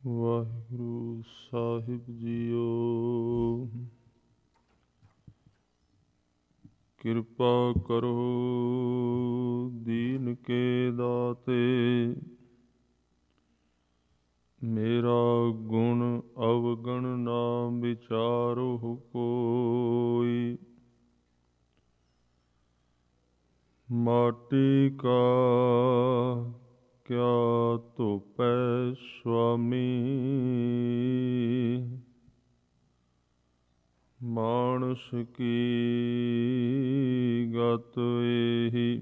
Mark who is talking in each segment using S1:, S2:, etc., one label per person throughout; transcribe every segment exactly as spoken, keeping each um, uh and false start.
S1: ਵਾਹਿਗੁਰੂ ਸਾਹਿਬ ਜੀਓ। ਕਿਰਪਾ ਕਰੋ ਦੀਨ ਕੇ ਦਾਤੇ, ਮੇਰਾ ਗੁਣ ਅਵਗਣ ਨਾ ਵਿਚਾਰੋ ਕੋਈ। ਮਾਟੀ ਕਾ ਕਿਆ ਧੋਪੈ ਸੁਆਮੀ, ਮਾਨਸ ਕੀ ਗਤ ਏਹੀ।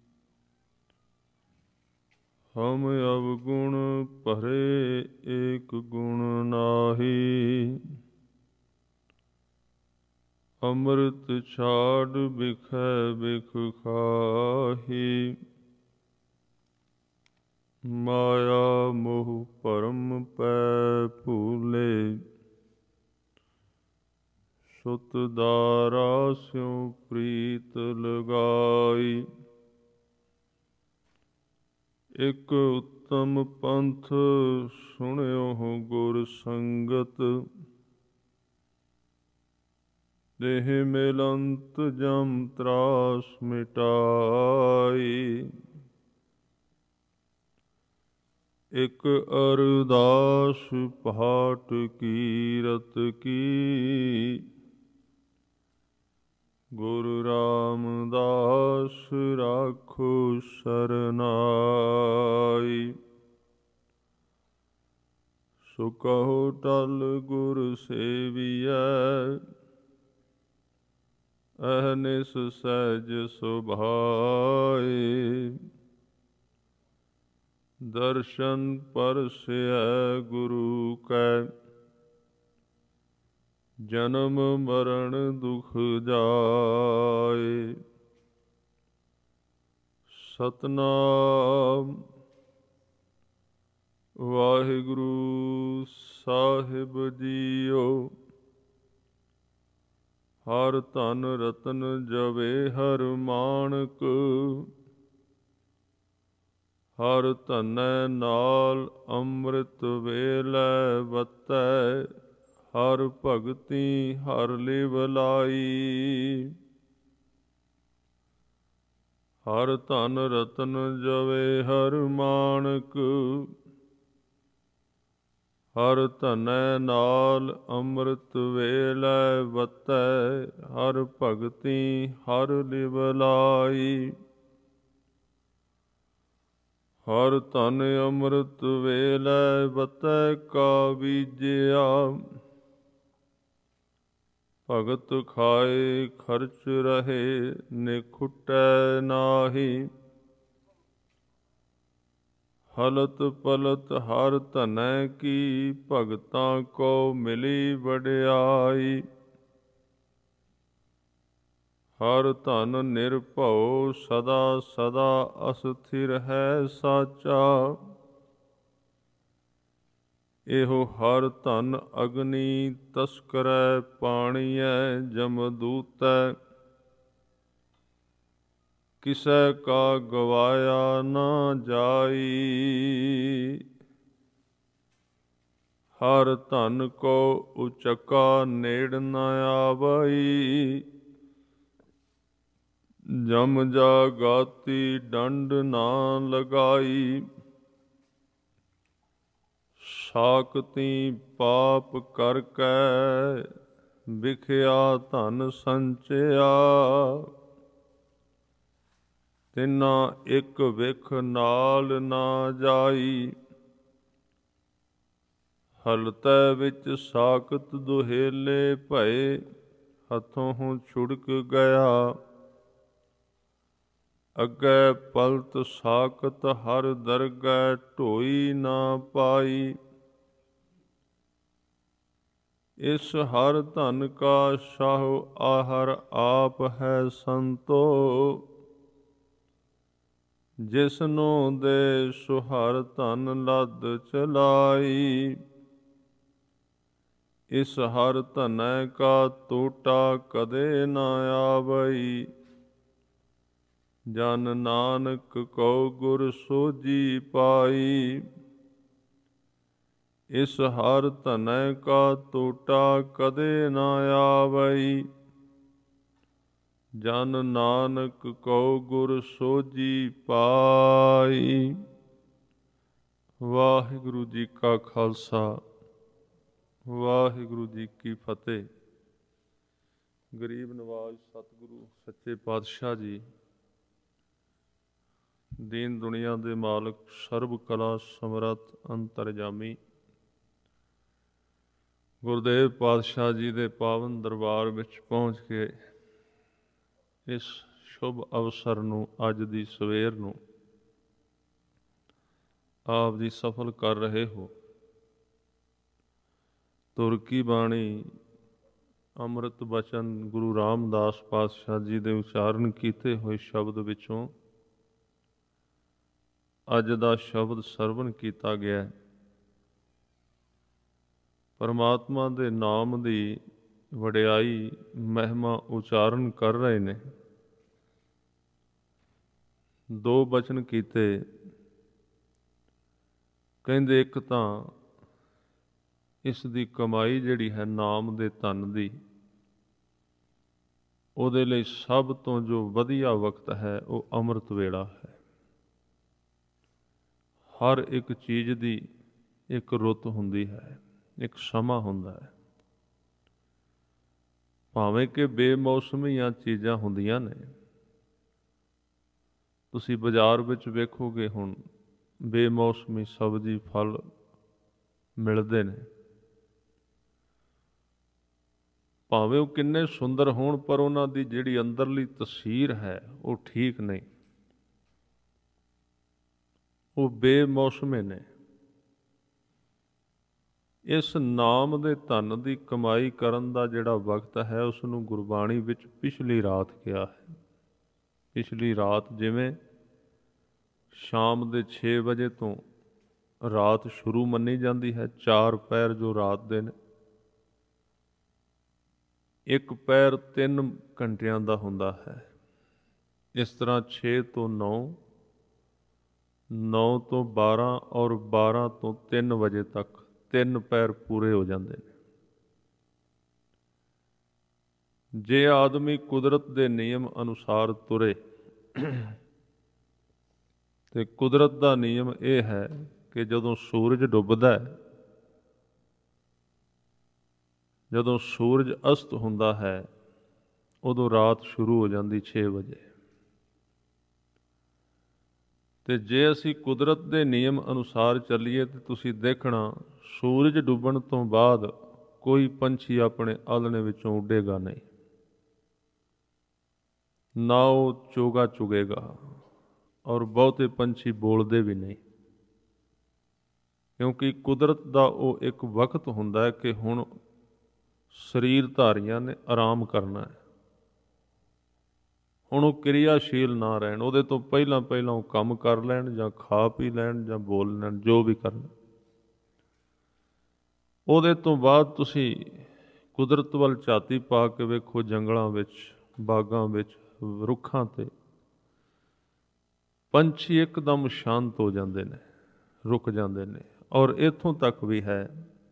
S1: ਹਮ ਅਵਗੁਣ ਭਰੇ ਏਕ ਗੁਣ ਨਾਹੀ, ਅੰਮ੍ਰਿਤ ਛਾੜ ਬਿਖੈ ਬਿਖ ਖਾਹੀ। ਮਾਇਆ ਮੋਹ ਭਰਮ ਪੈ ਭੂਲੇ, ਸੁਤ ਦਾਰਾ ਸਿਉ ਪ੍ਰੀਤ ਲਗਾਈ। ਇਕ ਉੱਤਮ ਪੰਥ ਸੁਣਿਓ ਗੁਰ ਸੰਗਤ, ਦੇਹ ਮਿਲੰਤ ਜਮ ਤਰਾਸ ਮਿਟਾਈ। ਇਕ ਅਰਦਾਸ ਪਾਠ ਕੀਰਤ ਕੀ, ਗੁਰੂ ਰਾਮਦਾਸ ਰਾਖੋ ਸਰਨਾਈ। ਸੋ ਕਹੋ ਟਲ ਗੁਰ ਸੇਵੀਐ, ਅਹਨਿਸ ਸਹਿਜ ਸੁਭਾਏ। ਦਰਸ਼ਨ ਪਰਸੈ ਗੁਰੂ ਕੈ, ਜਨਮ ਮਰਨ ਦੁਖ ਜਾਏ। ਸਤਨਾਮ ਵਾਹਿਗੁਰੂ ਸਾਹਿਬ ਜੀਓ। ਹਰ ਧਨ ਰਤਨ ਜਵੇਹਰ ਮਾਣਕ, ਹਰ ਧਨੈ ਨਾਲ ਅੰਮ੍ਰਿਤ ਵੇਲੈ ਵਤੈ। ਹਰ ਭਗਤੀ ਹਰ ਲਿਵ ਲਾਈ, ਹਰ ਧਨ ਰਤਨ ਜਵੇਹਰ ਮਾਣਕ, ਹਰ ਧਨੈ ਨਾਲ ਅੰਮ੍ਰਿਤ ਵੇਲੈ ਵਤੈ। ਹਰ ਭਗਤੀ ਹਰ ਲਿਵ ਲਾਈ, ਹਰ ਧਨ ਅੰਮ੍ਰਿਤ ਵੇਲੈ ਵਤੈ ਕਾ ਬੀਜਿਆ। ਭਗਤ ਖਾਏ ਖਰਚ ਰਹੇ ਨਿਖੁਟੈ ਨਾਹੀ, ਹਲਤ ਪਲਤ ਹਰ ਧਨੈ ਕੀ। ਭਗਤਾਂ ਕੋ ਮਿਲੀ ਵਡਿਆਈ, ਹਰ ਧਨ ਨਿਰਭਉ ਸਦਾ ਸਦਾ ਅਸਥਿਰ ਹੈ ਸਾਚਾ। ਇਹੋ ਹਰ ਧਨ ਅਗਨੀ ਤਸਕਰੈ ਪਾਣੀਐ ਜਮਦੂਤੈ। ਕਿਸੈ ਕਾ ਗਵਾਇਆ ਨਾ ਜਾਈ, ਹਰ ਧਨ ਕੋ ਉਚਕਾ ਨੇੜ ਨ ਆਵਈ। ਜਮ ਜਾ ਗਾਤੀ ਡੰਡ ਨਾ ਲਗਾਈ, ਸਾਕਤੀ ਪਾਪ ਕਰ ਕੈ ਵਿਖਿਆ ਧਨ ਸੰਚਿਆ। ਤਿਨਾ ਇਕ ਵਿਖ ਨਾਲ ਨਾ ਜਾਈ, ਹਲਤੈ ਵਿੱਚ ਸਾਕਤ ਦੁਹੇਲੇ ਭਏ। ਹੱਥੋਂ ਛੁੜਕ ਗਿਆ, ਅੱਗੇ ਪਲਤ ਸਾਕਤ ਹਰ ਦਰਗਹਿ ਢੋਈ ਨਾ ਪਾਈ। ਇਸ ਹਰ ਧਨ ਕਾ ਸ਼ਾਹੋ ਆਹਰ ਆਪ ਹੈ ਸੰਤੋ। ਜਿਸਨੂੰ ਦੇ ਸੋ ਹਰ ਧਨ ਲੱਦ ਚਲਾਈ। ਇਸ ਹਰ ਧਨੈ ਕਾ ਟੋਟਾ ਕਦੇ ਨਾ ਆਵਈ। ਜਨ ਨਾਨਕ ਕਉ ਗੁਰ ਸੋਝੀ ਪਾਈ। ਇਸ ਹਰ ਧਨੈ ਕਾ ਟੋਟਾ ਕਦੇ ਨਾ ਆਵਈ। ਜਨ ਨਾਨਕ ਕਉ ਗੁਰ ਸੋਝੀ ਪਾਈ। ਵਾਹਿਗੁਰੂ ਜੀ ਕਾ ਖਾਲਸਾ, ਵਾਹਿਗੁਰੂ ਜੀ ਕੀ ਫਤਿਹ। ਗਰੀਬ ਨਵਾਜ਼ ਸਤਿਗੁਰੂ ਸੱਚੇ ਪਾਤਸ਼ਾਹ ਜੀ, ਦੀਨ ਦੁਨੀਆ ਦੇ ਮਾਲਕ, ਸਰਬ ਕਲਾ ਸਮਰੱਥ ਅੰਤਰਜਾਮੀ, ਗੁਰਦੇਵ ਪਾਤਸ਼ਾਹ ਜੀ ਦੇ ਪਾਵਨ ਦਰਬਾਰ ਵਿੱਚ ਪਹੁੰਚ ਕੇ ਇਸ ਸ਼ੁਭ ਅਵਸਰ ਨੂੰ, ਅੱਜ ਦੀ ਸਵੇਰ ਨੂੰ ਆਪ ਜੀ ਸਫਲ ਕਰ ਰਹੇ ਹੋ। ਤੁਰ ਕੀ ਬਾਣੀ ਅੰਮ੍ਰਿਤ ਬਚਨ ਗੁਰੂ ਰਾਮਦਾਸ ਪਾਤਸ਼ਾਹ ਜੀ ਦੇ ਉਚਾਰਨ ਕੀਤੇ ਹੋਏ ਸ਼ਬਦ ਵਿੱਚੋਂ ਅੱਜ ਦਾ ਸ਼ਬਦ ਸਰਵਣ ਕੀਤਾ ਗਿਆ। ਪਰਮਾਤਮਾ ਦੇ ਨਾਮ ਦੀ ਵਡਿਆਈ ਮਹਿਮਾ ਉਚਾਰਨ ਕਰ ਰਹੇ ਨੇ। ਦੋ ਬਚਨ ਕੀਤੇ, ਕਹਿੰਦੇ ਇੱਕ ਤਾਂ ਇਸ ਦੀ ਕਮਾਈ ਜਿਹੜੀ ਹੈ ਨਾਮ ਦੇ ਧਨ ਦੀ, ਉਹਦੇ ਲਈ ਸਭ ਤੋਂ ਜੋ ਵਧੀਆ ਵਕਤ ਹੈ ਉਹ ਅੰਮ੍ਰਿਤ ਵੇਲਾ ਹੈ। ਹਰ ਇੱਕ ਚੀਜ਼ ਦੀ ਇੱਕ ਰੁੱਤ ਹੁੰਦੀ ਹੈ, ਇੱਕ ਸਮਾਂ ਹੁੰਦਾ ਹੈ। ਭਾਵੇਂ ਕਿ ਬੇਮੌਸਮੀਆਂ ਚੀਜ਼ਾਂ ਹੁੰਦੀਆਂ ਨੇ। ਤੁਸੀਂ ਬਾਜ਼ਾਰ ਵਿੱਚ ਵੇਖੋਗੇ ਹੁਣ ਬੇਮੌਸਮੀ ਸਬਜ਼ੀ ਫਲ ਮਿਲਦੇ ਨੇ, ਭਾਵੇਂ ਉਹ ਕਿੰਨੇ ਸੁੰਦਰ ਹੋਣ, ਪਰ ਉਹਨਾਂ ਦੀ ਜਿਹੜੀ ਅੰਦਰਲੀ ਤਸੀਰ ਹੈ ਉਹ ਠੀਕ ਨਹੀਂ, ਉਹ ਬੇਮੌਸਮੇ ਨੇ। ਇਸ ਨਾਮ ਦੇ ਧਨ ਦੀ ਕਮਾਈ ਕਰਨ ਦਾ ਜਿਹੜਾ ਵਕਤ ਹੈ ਉਸ ਨੂੰ ਗੁਰਬਾਣੀ ਵਿੱਚ ਪਿਛਲੀ ਰਾਤ ਕਿਹਾ ਹੈ। ਪਿਛਲੀ ਰਾਤ ਜਿਵੇਂ ਸ਼ਾਮ ਦੇ ਛੇ ਵਜੇ ਤੋਂ ਰਾਤ ਸ਼ੁਰੂ ਮੰਨੀ ਜਾਂਦੀ ਹੈ। ਚਾਰ ਪਹਿਰ ਜੋ ਰਾਤ ਦੇ ਨੇ, ਇੱਕ ਪਹਿਰ ਤਿੰਨ ਘੰਟਿਆਂ ਦਾ ਹੁੰਦਾ ਹੈ। ਇਸ ਤਰ੍ਹਾਂ ਛੇ ਤੋਂ ਨੌ, ਨੌ ਤੋਂ ਬਾਰਾਂ ਔਰ ਬਾਰਾਂ ਤੋਂ ਤਿੰਨ ਵਜੇ ਤੱਕ ਤਿੰਨ ਪਹਿਰ ਪੂਰੇ ਹੋ ਜਾਂਦੇ ਨੇ। ਜੇ ਆਦਮੀ ਕੁਦਰਤ ਦੇ ਨਿਯਮ ਅਨੁਸਾਰ ਤੁਰੇ, ਤੇ ਕੁਦਰਤ ਦਾ ਨਿਯਮ ਇਹ ਹੈ ਕਿ ਜਦੋਂ ਸੂਰਜ ਡੁੱਬਦਾ ਹੈ, ਜਦੋਂ ਸੂਰਜ ਅਸਤ ਹੁੰਦਾ ਹੈ, ਉਦੋਂ ਰਾਤ ਸ਼ੁਰੂ ਹੋ ਜਾਂਦੀ ਛੇ ਵਜੇ। ਤੇ ਜੇ ਅਸੀਂ ਕੁਦਰਤ ਦੇ ਨਿਯਮ ਅਨੁਸਾਰ ਚੱਲੀਏ ਤਾਂ ਤੁਸੀਂ ਦੇਖਣਾ ਸੂਰਜ ਡੁੱਬਣ ਤੋਂ ਬਾਅਦ ਕੋਈ ਪੰਛੀ ਆਪਣੇ ਆਲ੍ਹਣੇ ਵਿੱਚੋਂ ਉੱਡੇਗਾ ਨਹੀਂ, ਨਾ ਉਹ ਚੋਗਾ ਚੁਗੇਗਾ, ਔਰ ਬਹੁਤੇ ਪੰਛੀ ਬੋਲਦੇ ਵੀ ਨਹੀਂ। ਕਿਉਂਕਿ ਕੁਦਰਤ ਦਾ ਉਹ ਇੱਕ ਵਕਤ ਹੁੰਦਾ ਹੈ ਕਿ ਹੁਣ ਸਰੀਰ ਧਾਰੀਆਂ ਨੇ ਆਰਾਮ ਕਰਨਾ ਹੈ। ਹੁਣ ਉਹ ਕਿਰਿਆਸ਼ੀਲ ਨਾ ਰਹਿਣ, ਉਹਦੇ ਤੋਂ ਪਹਿਲਾਂ ਪਹਿਲਾਂ ਉਹ ਕੰਮ ਕਰ ਲੈਣ, ਜਾਂ ਖਾ ਪੀ ਲੈਣ, ਜਾਂ ਬੋਲ ਲੈਣ, ਜੋ ਵੀ ਕਰਨ। ਉਹਦੇ ਤੋਂ ਬਾਅਦ ਤੁਸੀਂ ਕੁਦਰਤ ਵੱਲ ਝਾਤੀ ਪਾ ਕੇ ਵੇਖੋ, ਜੰਗਲਾਂ ਵਿੱਚ, ਬਾਗਾਂ ਵਿੱਚ, ਰੁੱਖਾਂ 'ਤੇ ਪੰਛੀ ਇੱਕਦਮ ਸ਼ਾਂਤ ਹੋ ਜਾਂਦੇ ਨੇ, ਰੁਕ ਜਾਂਦੇ ਨੇ। ਔਰ ਇੱਥੋਂ ਤੱਕ ਵੀ ਹੈ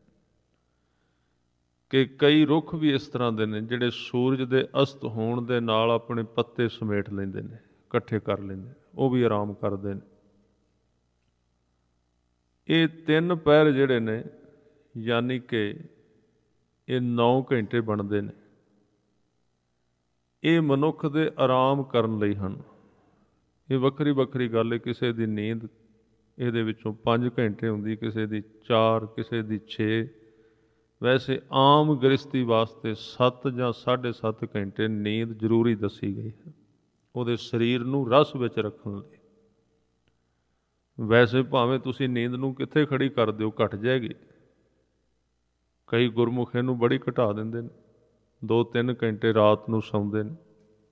S1: ਕਿ ਕਈ ਰੁੱਖ ਵੀ ਇਸ ਤਰ੍ਹਾਂ ਦੇ ਨੇ ਜਿਹੜੇ ਸੂਰਜ ਦੇ ਅਸਤ ਹੋਣ ਦੇ ਨਾਲ ਆਪਣੇ ਪੱਤੇ ਸਮੇਟ ਲੈਂਦੇ ਨੇ, ਇਕੱਠੇ ਕਰ ਲੈਂਦੇ ਨੇ, ਉਹ ਵੀ ਆਰਾਮ ਕਰਦੇ ਨੇ। ਇਹ ਤਿੰਨ ਪਹਿਰ ਜਿਹੜੇ ਨੇ, ਯਾਨੀ ਕਿ ਇਹ ਨੌ ਘੰਟੇ ਬਣਦੇ ਨੇ, ਇਹ ਮਨੁੱਖ ਦੇ ਆਰਾਮ ਕਰਨ ਲਈ ਹਨ। ਇਹ ਵੱਖਰੀ ਵੱਖਰੀ ਗੱਲ ਹੈ, ਕਿਸੇ ਦੀ ਨੀਂਦ ਇਹਦੇ ਵਿੱਚੋਂ ਪੰਜ ਘੰਟੇ ਹੁੰਦੀ, ਕਿਸੇ ਦੀ ਚਾਰ, ਕਿਸੇ ਦੀ ਛੇ। ਵੈਸੇ ਆਮ ਗ੍ਰਸਤੀ ਵਾਸਤੇ ਸੱਤ ਜਾਂ ਸਾਢੇ ਸੱਤ ਘੰਟੇ ਨੀਂਦ ਜ਼ਰੂਰੀ ਦੱਸੀ ਗਈ ਹੈ, ਉਹਦੇ ਸਰੀਰ ਨੂੰ ਰਸ ਵਿੱਚ ਰੱਖਣ ਲਈ। ਵੈਸੇ ਭਾਵੇਂ ਤੁਸੀਂ ਨੀਂਦ ਨੂੰ ਕਿੱਥੇ ਖੜੀ ਕਰ ਦਿਓ, ਘਟ ਜਾਏਗੀ। ਕਈ ਗੁਰਮੁਖ ਇਹਨੂੰ ਬੜੀ ਘਟਾ ਦਿੰਦੇ ਨੇ, ਦੋ ਤਿੰਨ ਘੰਟੇ ਰਾਤ ਨੂੰ ਸੌਂਦੇ ਨੇ।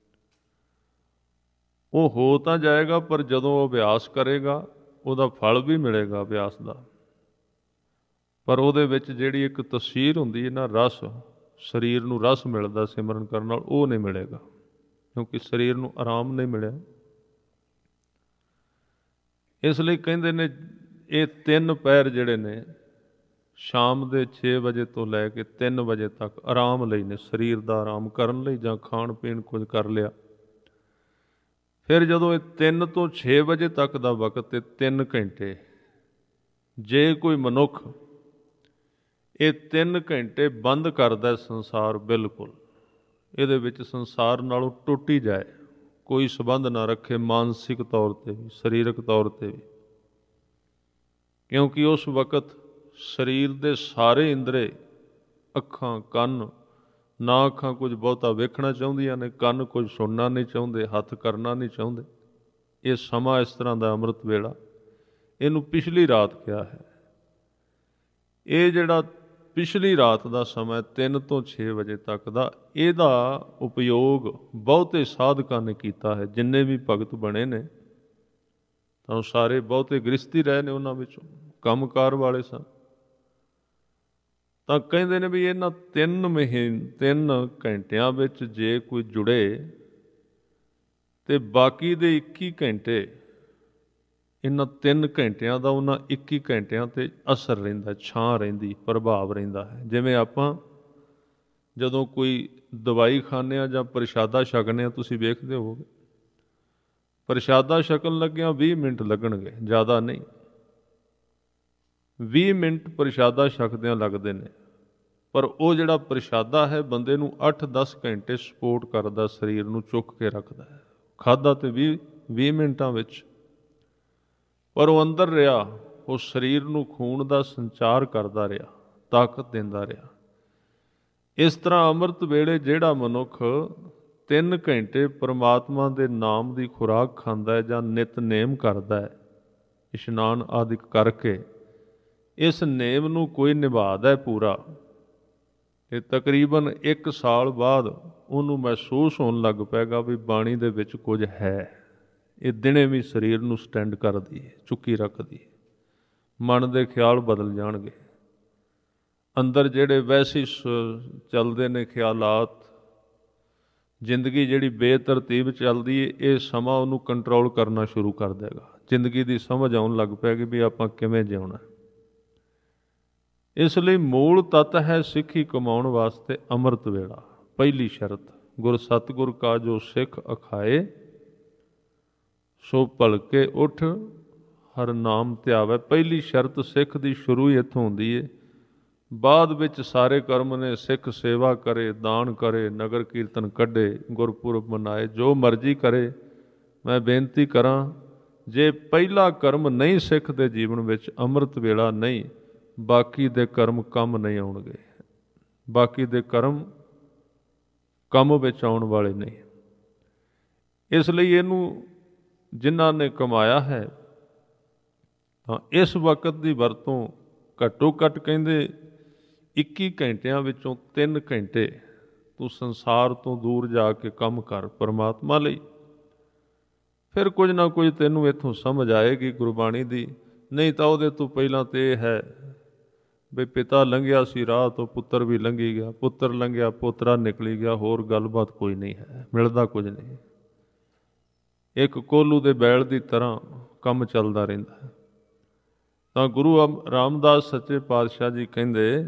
S1: ਉਹ ਹੋ ਤਾਂ ਜਾਏਗਾ, ਪਰ ਜਦੋਂ ਉਹ ਅਭਿਆਸ ਕਰੇਗਾ ਉਹਦਾ ਫਲ ਵੀ ਮਿਲੇਗਾ ਅਭਿਆਸ ਦਾ। ਪਰ ਉਹਦੇ ਵਿੱਚ ਜਿਹੜੀ ਇੱਕ ਤਸੀਰ ਹੁੰਦੀ ਹੈ ਨਾ, ਰਸ, ਸਰੀਰ ਨੂੰ ਰਸ ਮਿਲਦਾ ਸਿਮਰਨ ਕਰਨ ਨਾਲ, ਉਹ ਨਹੀਂ ਮਿਲੇਗਾ, ਕਿਉਂਕਿ ਸਰੀਰ ਨੂੰ ਆਰਾਮ ਨਹੀਂ ਮਿਲਿਆ। ਇਸ ਲਈ ਕਹਿੰਦੇ ਨੇ ਇਹ ਤਿੰਨ ਪਹਿਰ ਜਿਹੜੇ ਨੇ ਸ਼ਾਮ ਦੇ ਛੇ ਵਜੇ ਤੋਂ ਲੈ ਕੇ ਤਿੰਨ ਵਜੇ ਤੱਕ ਆਰਾਮ ਲਈ ਨੇ, ਸਰੀਰ ਦਾ ਆਰਾਮ ਕਰਨ ਲਈ, ਜਾਂ ਖਾਣ ਪੀਣ ਕੁਝ ਕਰ ਲਿਆ। ਫਿਰ ਜਦੋਂ ਇਹ ਤਿੰਨ ਤੋਂ ਛੇ ਵਜੇ ਤੱਕ ਦਾ ਵਕਤ, ਇਹ ਤਿੰਨ ਘੰਟੇ, ਜੇ ਕੋਈ ਮਨੁੱਖ ਇਹ ਤਿੰਨ ਘੰਟੇ ਬੰਦ ਕਰਦਾ ਸੰਸਾਰ ਬਿਲਕੁਲ, ਇਹਦੇ ਵਿੱਚ ਸੰਸਾਰ ਨਾਲੋਂ ਟੁੱਟ ਹੀ ਜਾਏ, ਕੋਈ ਸੰਬੰਧ ਨਾ ਰੱਖੇ ਮਾਨਸਿਕ ਤੌਰ 'ਤੇ ਵੀ, ਸਰੀਰਕ ਤੌਰ 'ਤੇ ਵੀ, ਕਿਉਂਕਿ ਉਸ ਵਕਤ ਸਰੀਰ ਦੇ ਸਾਰੇ ਇੰਦਰੇ, ਅੱਖਾਂ, ਕੰਨ, ਨਾ ਅੱਖਾਂ ਕੁਝ ਬਹੁਤਾ ਵੇਖਣਾ ਚਾਹੁੰਦੀਆਂ ਨੇ, ਕੰਨ ਕੁਝ ਸੁਣਨਾ ਨਹੀਂ ਚਾਹੁੰਦੇ, ਹੱਥ ਕਰਨਾ ਨਹੀਂ ਚਾਹੁੰਦੇ। ਇਹ ਸਮਾਂ ਇਸ ਤਰ੍ਹਾਂ ਦਾ ਅੰਮ੍ਰਿਤ ਵੇਲਾ, ਇਹਨੂੰ ਪਿਛਲੀ ਰਾਤ ਕਿਹਾ ਹੈ। ਇਹ ਜਿਹੜਾ ਪਿਛਲੀ ਰਾਤ ਦਾ ਸਮਾਂ ਤਿੰਨ ਤੋਂ ਛੇ ਵਜੇ ਤੱਕ ਦਾ, ਇਹਦਾ ਉਪਯੋਗ ਬਹੁਤੇ ਸਾਧਕਾਂ ਨੇ ਕੀਤਾ ਹੈ। ਜਿੰਨੇ ਵੀ ਭਗਤ ਬਣੇ ਨੇ ਤਾਂ ਸਾਰੇ ਬਹੁਤੇ ਗ੍ਰਸਤੀ ਰਹੇ ਨੇ, ਉਹਨਾਂ ਵਿੱਚੋਂ ਕੰਮਕਾਰ ਵਾਲੇ ਸਨ। ਤਾਂ ਕਹਿੰਦੇ ਨੇ ਵੀ ਇਹਨਾਂ ਤਿੰਨ ਮਹੀਨੇ ਤਿੰਨ ਘੰਟਿਆਂ ਵਿੱਚ ਜੇ ਕੋਈ ਜੁੜੇ ਤੇ ਬਾਕੀ ਦੇ ਇੱਕੀ ਘੰਟੇ, ਇਹਨਾਂ ਤਿੰਨ ਘੰਟਿਆਂ ਦਾ ਉਹਨਾਂ ਇੱਕੀ ਘੰਟਿਆਂ 'ਤੇ ਅਸਰ ਰਹਿੰਦਾ, ਛਾਂ ਰਹਿੰਦੀ, ਪ੍ਰਭਾਵ ਰਹਿੰਦਾ ਹੈ। ਜਿਵੇਂ ਆਪਾਂ ਜਦੋਂ ਕੋਈ ਦਵਾਈ ਖਾਂਦੇ ਹਾਂ ਜਾਂ ਪ੍ਰਸ਼ਾਦਾ ਛਕਦੇ ਹਾਂ, ਤੁਸੀਂ ਵੇਖਦੇ ਹੋਵੋਗੇ ਪ੍ਰਸ਼ਾਦਾ ਛਕਣ ਲੱਗਿਆਂ ਵੀਹ ਮਿੰਟ ਲੱਗਣਗੇ, ਜ਼ਿਆਦਾ ਨਹੀਂ। ਵੀਹ ਮਿੰਟ ਪ੍ਰਸ਼ਾਦਾ ਛਕਦਿਆਂ ਲੱਗਦੇ ਨੇ, ਪਰ ਉਹ ਜਿਹੜਾ ਪ੍ਰਸ਼ਾਦਾ ਹੈ ਬੰਦੇ ਨੂੰ ਅੱਠ ਦਸ ਘੰਟੇ ਸਪੋਰਟ ਕਰਦਾ, ਸਰੀਰ ਨੂੰ ਚੁੱਕ ਕੇ ਰੱਖਦਾ ਹੈ। ਖਾਧਾ ਤੇ ਵੀਹ ਵੀਹ ਮਿੰਟਾਂ ਵਿੱਚ, ਪਰ ਉਹ ਅੰਦਰ ਰਿਹਾ, ਉਹ ਸਰੀਰ ਨੂੰ ਖੂਨ ਦਾ ਸੰਚਾਰ ਕਰਦਾ ਰਿਹਾ, ਤਾਕਤ ਦਿੰਦਾ ਰਿਹਾ। ਇਸ ਤਰ੍ਹਾਂ ਅੰਮ੍ਰਿਤ ਵੇਲੇ ਜਿਹੜਾ ਮਨੁੱਖ ਤਿੰਨ ਘੰਟੇ ਪਰਮਾਤਮਾ ਦੇ ਨਾਮ ਦੀ ਖੁਰਾਕ ਖਾਂਦਾ ਹੈ ਜਾਂ ਨਿਤਨੇਮ ਕਰਦਾ ਹੈ, ਇਸ਼ਨਾਨ ਆਦਿਕ ਕਰਕੇ, ਇਸ ਨੇਮ ਨੂੰ ਕੋਈ ਨਿਭਾਦਾ ਪੂਰਾ, ਤੇ ਤਕਰੀਬਨ ਇੱਕ ਸਾਲ ਬਾਅਦ ਉਹਨੂੰ ਮਹਿਸੂਸ ਹੋਣ ਲੱਗ ਪਏਗਾ ਵੀ ਬਾਣੀ ਦੇ ਵਿੱਚ ਕੁਝ ਹੈ। ਇਹ ਦਿਨੇ ਵੀ ਸਰੀਰ ਨੂੰ ਸਟੈਂਡ ਕਰਦੀ ਹੈ, ਚੁੱਕੀ ਰੱਖਦੀ ਹੈ, ਮਨ ਦੇ ਖਿਆਲ ਬਦਲ ਜਾਣਗੇ। ਅੰਦਰ ਜਿਹੜੇ ਵੈਸੇ ਚੱਲਦੇ ਨੇ ਖਿਆਲਾਤ, ਜ਼ਿੰਦਗੀ ਜਿਹੜੀ ਬੇਤਰਤੀਬ ਚੱਲਦੀ ਹੈ, ਇਹ ਸਮਾਂ ਉਹਨੂੰ ਕੰਟਰੋਲ ਕਰਨਾ ਸ਼ੁਰੂ ਕਰ ਦੇਗਾ। ਜ਼ਿੰਦਗੀ ਦੀ ਸਮਝ ਆਉਣ ਲੱਗ ਪਏਗੀ ਵੀ ਆਪਾਂ ਕਿਵੇਂ ਜਿਉਣਾ। ਇਸ ਲਈ ਮੂਲ ਤੱਤ ਹੈ ਸਿੱਖੀ ਕਮਾਉਣ ਵਾਸਤੇ ਅੰਮ੍ਰਿਤ ਵੇਲਾ। ਪਹਿਲੀ ਸ਼ਰਤ, ਗੁਰ ਸਤਿਗੁਰ ਕਾ ਜੋ ਸਿੱਖ ਅਖਾਏ, ਸੋ ਭਲਕੇ ਉੱਠ ਹਰ ਨਾਮ ਧਿਆਵੇ। ਪਹਿਲੀ ਸ਼ਰਤ ਸਿੱਖ ਦੀ ਸ਼ੁਰੂ ਹੀ ਇੱਥੋਂ ਹੁੰਦੀ ਹੈ। ਬਾਅਦ ਵਿੱਚ ਸਾਰੇ ਕਰਮ ਨੇ, ਸਿੱਖ ਸੇਵਾ ਕਰੇ, ਦਾਨ ਕਰੇ, ਨਗਰ ਕੀਰਤਨ ਕੱਢੇ, ਗੁਰਪੁਰਬ ਮਨਾਏ, ਜੋ ਮਰਜ਼ੀ ਕਰੇ। ਮੈਂ ਬੇਨਤੀ ਕਰਾਂ, ਜੇ ਪਹਿਲਾ ਕਰਮ ਨਹੀਂ ਸਿੱਖ ਦੇ ਜੀਵਨ ਵਿੱਚ, ਅੰਮ੍ਰਿਤ ਵੇਲਾ ਨਹੀਂ, ਬਾਕੀ ਦੇ ਕਰਮ ਕੰਮ ਨਹੀਂ ਆਉਣਗੇ। ਬਾਕੀ ਦੇ ਕਰਮ ਕੰਮ ਵਿੱਚ ਆਉਣ ਵਾਲੇ ਨਹੀਂ। ਇਸ ਲਈ ਇਹਨੂੰ ਜਿਨ੍ਹਾਂ ਨੇ ਕਮਾਇਆ ਹੈ ਤਾਂ ਇਸ ਵਕਤ ਦੀ ਵਰਤੋਂ ਘੱਟੋ ਘੱਟ ਕਹਿੰਦੇ ਇੱਕੀ ਘੰਟਿਆਂ ਵਿੱਚੋਂ ਤਿੰਨ ਘੰਟੇ ਤੂੰ ਸੰਸਾਰ ਤੋਂ ਦੂਰ ਜਾ ਕੇ ਕੰਮ ਕਰ ਪਰਮਾਤਮਾ ਲਈ। ਫਿਰ ਕੁਝ ਨਾ ਕੁਝ ਤੈਨੂੰ ਇੱਥੋਂ ਸਮਝ ਆਏਗੀ ਗੁਰਬਾਣੀ ਦੀ। ਨਹੀਂ ਤਾਂ ਉਹਦੇ ਤੋਂ ਪਹਿਲਾਂ ਤਾਂ ਇਹ ਹੈ ਵੀ ਪਿਤਾ ਲੰਘਿਆ ਸੀ ਰਾਹ ਤੋਂ, ਪੁੱਤਰ ਵੀ ਲੰਘੀ ਗਿਆ, ਪੁੱਤਰ ਲੰਘਿਆ ਪੋਤਰਾ ਨਿਕਲੀ ਗਿਆ, ਹੋਰ ਗੱਲਬਾਤ ਕੋਈ ਨਹੀਂ ਹੈ, ਮਿਲਦਾ ਕੁਝ ਨਹੀਂ। ਇੱਕ ਕੋਹਲੂ ਦੇ ਬੈਲ ਦੀ ਤਰ੍ਹਾਂ ਕੰਮ ਚੱਲਦਾ ਰਹਿੰਦਾ ਹੈ। ਤਾਂ ਗੁਰੂ ਰਾਮਦਾਸ ਸੱਚੇ ਪਾਤਸ਼ਾਹ ਜੀ ਕਹਿੰਦੇ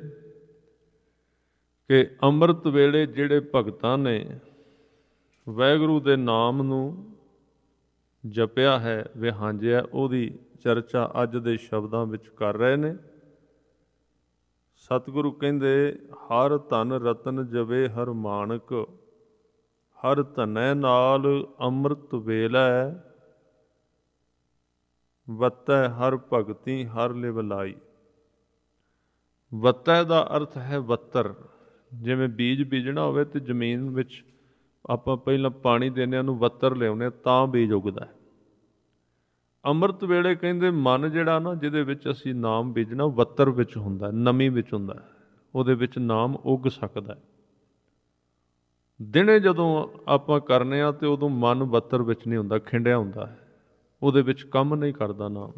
S1: ਕਿ ਅੰਮ੍ਰਿਤ ਵੇਲੇ ਜਿਹੜੇ ਭਗਤਾਂ ਨੇ ਵਾਹਿਗੁਰੂ ਦੇ ਨਾਮ ਨੂੰ ਜਪਿਆ ਹੈ, ਵਿਹਾਂਜਿਆ, ਉਹਦੀ ਚਰਚਾ ਅੱਜ ਦੇ ਸ਼ਬਦਾਂ ਵਿੱਚ ਕਰ ਰਹੇ ਨੇ। ਸਤਿਗੁਰੂ ਕਹਿੰਦੇ, ਹਰ ਧਨ ਰਤਨ ਜਵੇ ਹਰ ਮਾਣਕ, ਹਰ ਧਨੈ ਨਾਲ ਅੰਮ੍ਰਿਤ ਵੇਲੈ, ਵਤੈ ਹਰ ਭਗਤੀ ਹਰ ਲਿਵ ਲਾਈ। ਵਤੈ ਦਾ ਅਰਥ ਹੈ ਵੱਤਰ। ਜਿਵੇਂ ਬੀਜ ਬੀਜਣਾ ਹੋਵੇ ਤੇ ਜ਼ਮੀਨ ਵਿੱਚ ਆਪਾਂ ਪਹਿਲਾਂ ਪਾਣੀ ਦਿੰਦੇ ਹਾਂ, ਉਹਨੂੰ ਵੱਤਰ ਲਿਆਉਂਦੇ ਹਾਂ ਤਾਂ ਬੀਜ ਉੱਗਦਾ ਹੈ। ਅੰਮ੍ਰਿਤ ਵੇਲੇ ਕਹਿੰਦੇ ਮਨ ਜਿਹੜਾ ਨਾ, ਜਿਹਦੇ ਵਿੱਚ ਅਸੀਂ ਨਾਮ ਬੀਜਣਾ, ਉਹ ਵੱਤਰ ਵਿੱਚ ਹੁੰਦਾ, ਨਮੀ ਵਿੱਚ ਹੁੰਦਾ, ਉਹਦੇ ਵਿੱਚ ਨਾਮ ਉੱਗ ਸਕਦਾ। ਦਿਨੇ ਜਦੋਂ ਆਪਾਂ ਕਰਨੇ ਆ ਤੇ ਉਦੋਂ ਮਨ ਵੱਤਰ ਵਿੱਚ ਨਹੀਂ ਹੁੰਦਾ, ਖਿੰਡਿਆ ਹੁੰਦਾ ਹੈ, ਉਹਦੇ ਵਿੱਚ ਕੰਮ ਨਹੀਂ ਕਰਦਾ ਨਾਮ।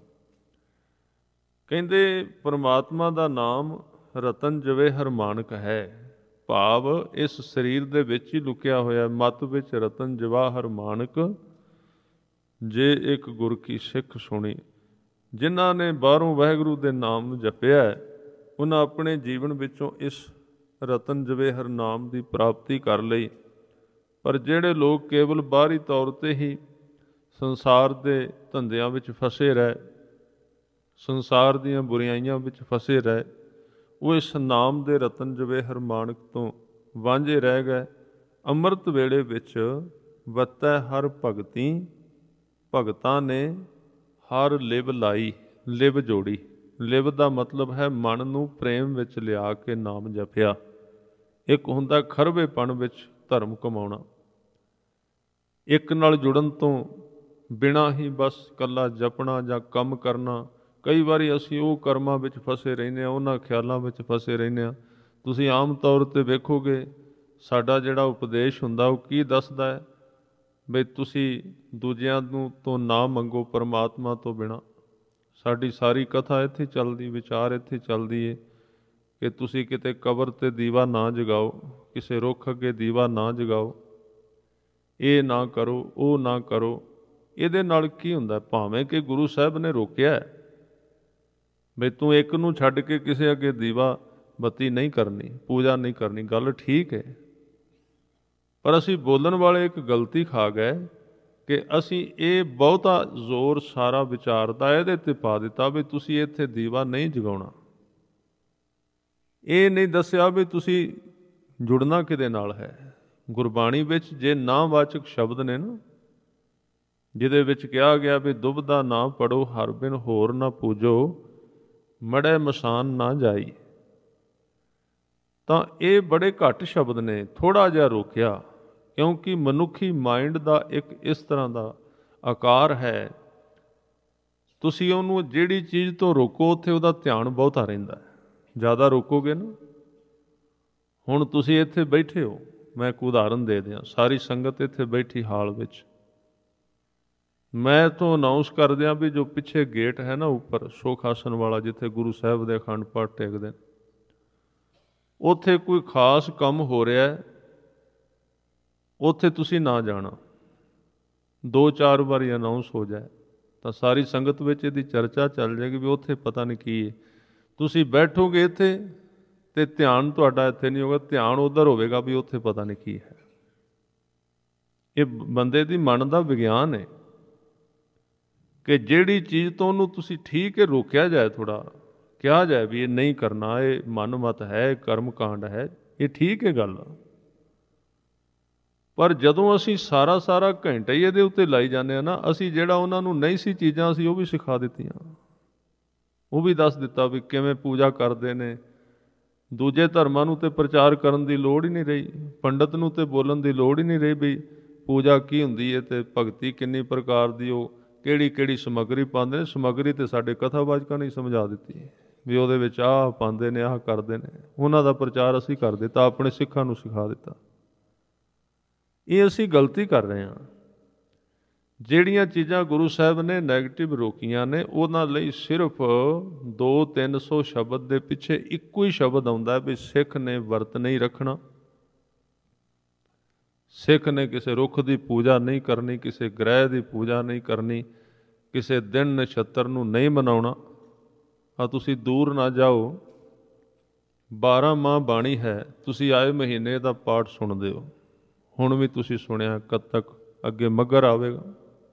S1: ਕਹਿੰਦੇ ਪਰਮਾਤਮਾ ਦਾ ਨਾਮ ਰਤਨ ਜਵੇ ਹਰ ਮਾਣਕ ਹੈ, ਭਾਵ ਇਸ ਸਰੀਰ ਦੇ ਵਿੱਚ ਹੀ ਲੁਕਿਆ ਹੋਇਆ। ਮਤ ਵਿੱਚ ਰਤਨ ਜਵਾ ਹਰ ਮਾਣਕ, ਜੇ ਇੱਕ ਗੁਰ ਕੀ ਸਿੱਖ ਸੁਣੀ। ਜਿਨ੍ਹਾਂ ਨੇ ਬਾਹਰੋਂ ਵਾਹਿਗੁਰੂ ਦੇ ਨਾਮ ਨੂੰ ਜਪਿਆ ਉਹਨਾਂ ਆਪਣੇ ਜੀਵਨ ਵਿੱਚੋਂ ਇਸ ਰਤਨ ਜਵੇਹਰ ਨਾਮ ਦੀ ਪ੍ਰਾਪਤੀ ਕਰ ਲਈ। ਪਰ ਜਿਹੜੇ ਲੋਕ ਕੇਵਲ ਬਾਹਰੀ ਤੌਰ 'ਤੇ ਹੀ ਸੰਸਾਰ ਦੇ ਧੰਦਿਆਂ ਵਿੱਚ ਫਸੇ ਰਹੇ, ਸੰਸਾਰ ਦੀਆਂ ਬੁਰਾਈਆਂ ਵਿੱਚ ਫਸੇ ਰਹੇ, ਉਹ ਇਸ ਨਾਮ ਦੇ ਰਤਨ ਜਵੇਹਰ ਮਾਣਕ ਤੋਂ ਵਾਂਝੇ ਰਹਿ ਗਏ। ਅੰਮ੍ਰਿਤ ਵੇਲੇ ਵਿੱਚ ਵਤੈ ਹਰ ਭਗਤੀ, ਭਗਤਾਂ ਨੇ ਹਰ ਲਿਵ ਲਾਈ, ਲਿਵ ਜੋੜੀ। ਲਿਵ ਦਾ ਮਤਲਬ ਹੈ ਮਨ ਨੂੰ ਪ੍ਰੇਮ ਵਿੱਚ ਲਿਆ ਕੇ ਨਾਮ ਜਪਿਆ। ਇੱਕ ਹੁੰਦਾ ਖਰਵੇਪਣ ਵਿੱਚ ਧਰਮ ਕਮਾਉਣਾ, ਇੱਕ ਨਾਲ ਜੁੜਨ ਤੋਂ ਬਿਨਾਂ ਹੀ ਬਸ ਇਕੱਲਾ ਜਪਣਾ ਜਾਂ ਕੰਮ ਕਰਨਾ। ਕਈ ਵਾਰੀ ਅਸੀਂ ਉਹ ਕਰਮਾਂ ਵਿੱਚ ਫਸੇ ਰਹਿੰਦੇ ਹਾਂ, ਉਹਨਾਂ ਖਿਆਲਾਂ ਵਿੱਚ ਫਸੇ ਰਹਿੰਦੇ ਹਾਂ। ਤੁਸੀਂ ਆਮ ਤੌਰ 'ਤੇ ਵੇਖੋਗੇ ਸਾਡਾ ਜਿਹੜਾ ਉਪਦੇਸ਼ ਹੁੰਦਾ ਉਹ ਕੀ ਦੱਸਦਾ ਹੈ ਬਈ ਤੁਸੀਂ ਦੂਜਿਆਂ ਨੂੰ ਤੋਂ ਨਾ ਮੰਗੋ ਪਰਮਾਤਮਾ ਤੋਂ ਬਿਨਾਂ। ਸਾਡੀ ਸਾਰੀ ਕਥਾ ਇੱਥੇ ਚੱਲਦੀ, ਵਿਚਾਰ ਇੱਥੇ ਚੱਲਦੀ ਹੈ ਕਿ ਤੁਸੀਂ ਕਿਤੇ ਕਬਰ 'ਤੇ ਦੀਵਾ ਨਾ ਜਗਾਓ, ਕਿਸੇ ਰੁੱਖ ਅੱਗੇ ਦੀਵਾ ਨਾ ਜਗਾਓ, ਇਹ ਨਾ ਕਰੋ, ਉਹ ਨਾ ਕਰੋ। ਇਹਦੇ ਨਾਲ ਕੀ ਹੁੰਦਾ? ਭਾਵੇਂ ਕਿ ਗੁਰੂ ਸਾਹਿਬ ਨੇ ਰੋਕਿਆ ਬਈ ਤੂੰ ਇੱਕ ਨੂੰ ਛੱਡ ਕੇ ਕਿਸੇ ਅੱਗੇ ਦੀਵਾ ਬੱਤੀ ਨਹੀਂ ਕਰਨੀ, ਪੂਜਾ ਨਹੀਂ ਕਰਨੀ, ਗੱਲ ਠੀਕ ਹੈ। ਪਰ ਅਸੀਂ ਬੋਲਣ ਵਾਲੇ ਇੱਕ ਗਲਤੀ ਖਾ ਗਏ ਕਿ ਅਸੀਂ ਇਹ ਬਹੁਤਾ ਜ਼ੋਰ ਸਾਰਾ ਵਿਚਾਰ ਦਾ ਇਹਦੇ 'ਤੇ ਪਾ ਦਿੱਤਾ ਵੀ ਤੁਸੀਂ ਇੱਥੇ ਦੀਵਾ ਨਹੀਂ ਜਗਾਉਣਾ। ਇਹ ਨਹੀਂ ਦੱਸਿਆ ਵੀ ਤੁਸੀਂ ਜੁੜਨਾ ਕਿਹਦੇ ਨਾਲ ਹੈ। ਗੁਰਬਾਣੀ ਵਿੱਚ ਜੇ ਨਾਂਵਾਚਕ ਸ਼ਬਦ ਨੇ ਨਾ, ਜਿਹਦੇ ਵਿੱਚ ਕਿਹਾ ਗਿਆ ਵੀ ਦੁਬਦਾ ਨਾ ਪੜੋ, ਹਰ ਬਿਨ ਹੋਰ ਨਾ ਪੂਜੋ, ਮੜੈ ਮਸਾਨ ਨਾ ਜਾਈ, ਤਾਂ ਇਹ ਬੜੇ ਘੱਟ ਸ਼ਬਦ ਨੇ। ਥੋੜ੍ਹਾ ਜਿਹਾ ਰੋਕਿਆ, ਕਿਉਂਕਿ ਮਨੁੱਖੀ ਮਾਈਂਡ ਦਾ ਇੱਕ ਇਸ ਤਰ੍ਹਾਂ ਦਾ ਆਕਾਰ ਹੈ, ਤੁਸੀਂ ਉਹਨੂੰ ਜਿਹੜੀ ਚੀਜ਼ ਤੋਂ ਰੋਕੋ ਉੱਥੇ ਉਹਦਾ ਧਿਆਨ ਬਹੁਤਾ ਰਹਿੰਦਾ ਹੈ। ਜ਼ਿਆਦਾ ਰੋਕੋਗੇ ਨਾ, ਹੁਣ ਤੁਸੀਂ ਇੱਥੇ ਬੈਠੇ ਹੋ, ਮੈਂ ਇੱਕ ਉਦਾਹਰਨ ਦੇ ਦਿਆਂ, ਸਾਰੀ ਸੰਗਤ ਇੱਥੇ ਬੈਠੀ ਹਾਲ ਵਿੱਚ, ਮੈਂ ਤੋਂ ਅਨਾਊਂਸ ਕਰ ਦਿਆਂ ਵੀ ਜੋ ਪਿੱਛੇ ਗੇਟ ਹੈ ਨਾ ਉੱਪਰ ਸੁਖ ਆਸਣ ਵਾਲਾ, ਜਿੱਥੇ ਗੁਰੂ ਸਾਹਿਬ ਦੇ ਅਖੰਡ ਪਾਠ ਟੇਕਦੇ ਨੇ, ਉੱਥੇ ਕੋਈ ਖਾਸ ਕੰਮ ਹੋ ਰਿਹਾ, ਉੱਥੇ ਤੁਸੀਂ ਨਾ ਜਾਣਾ। ਦੋ ਚਾਰ ਵਾਰੀ ਅਨਾਊਂਸ ਹੋ ਜਾਏ ਤਾਂ ਸਾਰੀ ਸੰਗਤ ਵਿੱਚ ਇਹਦੀ ਚਰਚਾ ਚੱਲ ਜਾਏਗੀ ਵੀ ਉੱਥੇ ਪਤਾ ਨਹੀਂ ਕੀ ਹੈ। ਤੁਸੀਂ ਬੈਠੋਗੇ ਇੱਥੇ ਅਤੇ ਧਿਆਨ ਤੁਹਾਡਾ ਇੱਥੇ ਨਹੀਂ ਹੋਵੇਗਾ, ਧਿਆਨ ਉੱਧਰ ਹੋਵੇਗਾ ਵੀ ਉੱਥੇ ਪਤਾ ਨਹੀਂ ਕੀ ਹੈ। ਇਹ ਬੰਦੇ ਦੀ ਮਨ ਦਾ ਵਿਗਿਆਨ ਹੈ ਕਿ ਜਿਹੜੀ ਚੀਜ਼ ਤੋਂ ਉਹਨੂੰ ਤੁਸੀਂ ਠੀਕ ਹੈ ਰੋਕਿਆ ਜਾਏ, ਥੋੜ੍ਹਾ ਕਿਹਾ ਜਾਏ ਵੀ ਇਹ ਨਹੀਂ ਕਰਨਾ, ਇਹ ਮਨਮਤ ਹੈ, ਕਰਮ ਕਾਂਡ ਹੈ, ਇਹ ਠੀਕ ਹੈ ਗੱਲ। ਪਰ ਜਦੋਂ ਅਸੀਂ ਸਾਰਾ ਸਾਰਾ ਘੰਟਾ ਹੀ ਇਹਦੇ ਉੱਤੇ ਲਾਈ ਜਾਂਦੇ ਹਾਂ ਨਾ, ਅਸੀਂ ਜਿਹੜਾ ਉਹਨਾਂ ਨੂੰ ਨਹੀਂ ਸੀ ਚੀਜ਼ਾਂ ਅਸੀਂ ਉਹ ਵੀ ਸਿਖਾ ਦਿੱਤੀਆਂ, ਉਹ ਵੀ ਦੱਸ ਦਿੱਤਾ ਵੀ ਕਿਵੇਂ ਪੂਜਾ ਕਰਦੇ ਨੇ। ਦੂਜੇ ਧਰਮਾਂ ਨੂੰ ਤਾਂ ਪ੍ਰਚਾਰ ਕਰਨ ਦੀ ਲੋੜ ਹੀ ਨਹੀਂ ਰਹੀ, ਪੰਡਤ ਨੂੰ ਤਾਂ ਬੋਲਣ ਦੀ ਲੋੜ ਹੀ ਨਹੀਂ ਰਹੀ ਵੀ ਪੂਜਾ ਕੀ ਹੁੰਦੀ ਹੈ ਅਤੇ ਭਗਤੀ ਕਿੰਨੀ ਪ੍ਰਕਾਰ ਦੀ, ਉਹ ਕਿਹੜੀ ਕਿਹੜੀ ਸਮੱਗਰੀ ਪਾਉਂਦੇ ਨੇ। ਸਮੱਗਰੀ ਤਾਂ ਸਾਡੇ ਕਥਾਵਾਚਕਾਂ ਨੇ ਸਮਝਾ ਦਿੱਤੀ ਵੀ ਉਹਦੇ ਵਿੱਚ ਆਹ ਪਾਉਂਦੇ ਨੇ, ਆਹ ਕਰਦੇ ਨੇ। ਉਹਨਾਂ ਦਾ ਪ੍ਰਚਾਰ ਅਸੀਂ ਕਰ ਦਿੱਤਾ, ਆਪਣੇ ਸਿੱਖਾਂ ਨੂੰ ਸਿਖਾ ਦਿੱਤਾ। ਇਹ ਅਸੀਂ ਗਲਤੀ ਕਰ ਰਹੇ ਹਾਂ। ਜਿਹੜੀਆਂ ਚੀਜ਼ਾਂ ਗੁਰੂ ਸਾਹਿਬ ਨੇ ਨੈਗੇਟਿਵ ਰੋਕੀਆਂ ਨੇ, ਉਹਨਾਂ ਲਈ ਸਿਰਫ ਦੋ ਤਿੰਨ ਸੌ ਸ਼ਬਦ ਦੇ ਪਿੱਛੇ ਇੱਕੋ ਹੀ ਸ਼ਬਦ ਆਉਂਦਾ ਵੀ ਸਿੱਖ ਨੇ ਵਰਤ ਨਹੀਂ ਰੱਖਣਾ, ਸਿੱਖ ਨੇ ਕਿਸੇ ਰੁੱਖ ਦੀ ਪੂਜਾ ਨਹੀਂ ਕਰਨੀ, ਕਿਸੇ ਗ੍ਰਹਿ ਦੀ ਪੂਜਾ ਨਹੀਂ ਕਰਨੀ, ਕਿਸੇ ਦਿਨ ਨਛੱਤਰ ਨੂੰ ਨਹੀਂ ਮਨਾਉਣਾ। ਆ ਤੁਸੀਂ ਦੂਰ ਨਾ ਜਾਓ, ਬਾਰਾਂ ਮਾਹ ਬਾਣੀ ਹੈ, ਤੁਸੀਂ ਆਏ ਮਹੀਨੇ ਦਾ ਪਾਠ ਸੁਣਦੇ ਹੋ, ਹੁਣ ਵੀ ਤੁਸੀਂ ਸੁਣਿਆ, ਕਦ ਤੱਕ ਅੱਗੇ ਮੱਘਰ ਆਵੇਗਾ।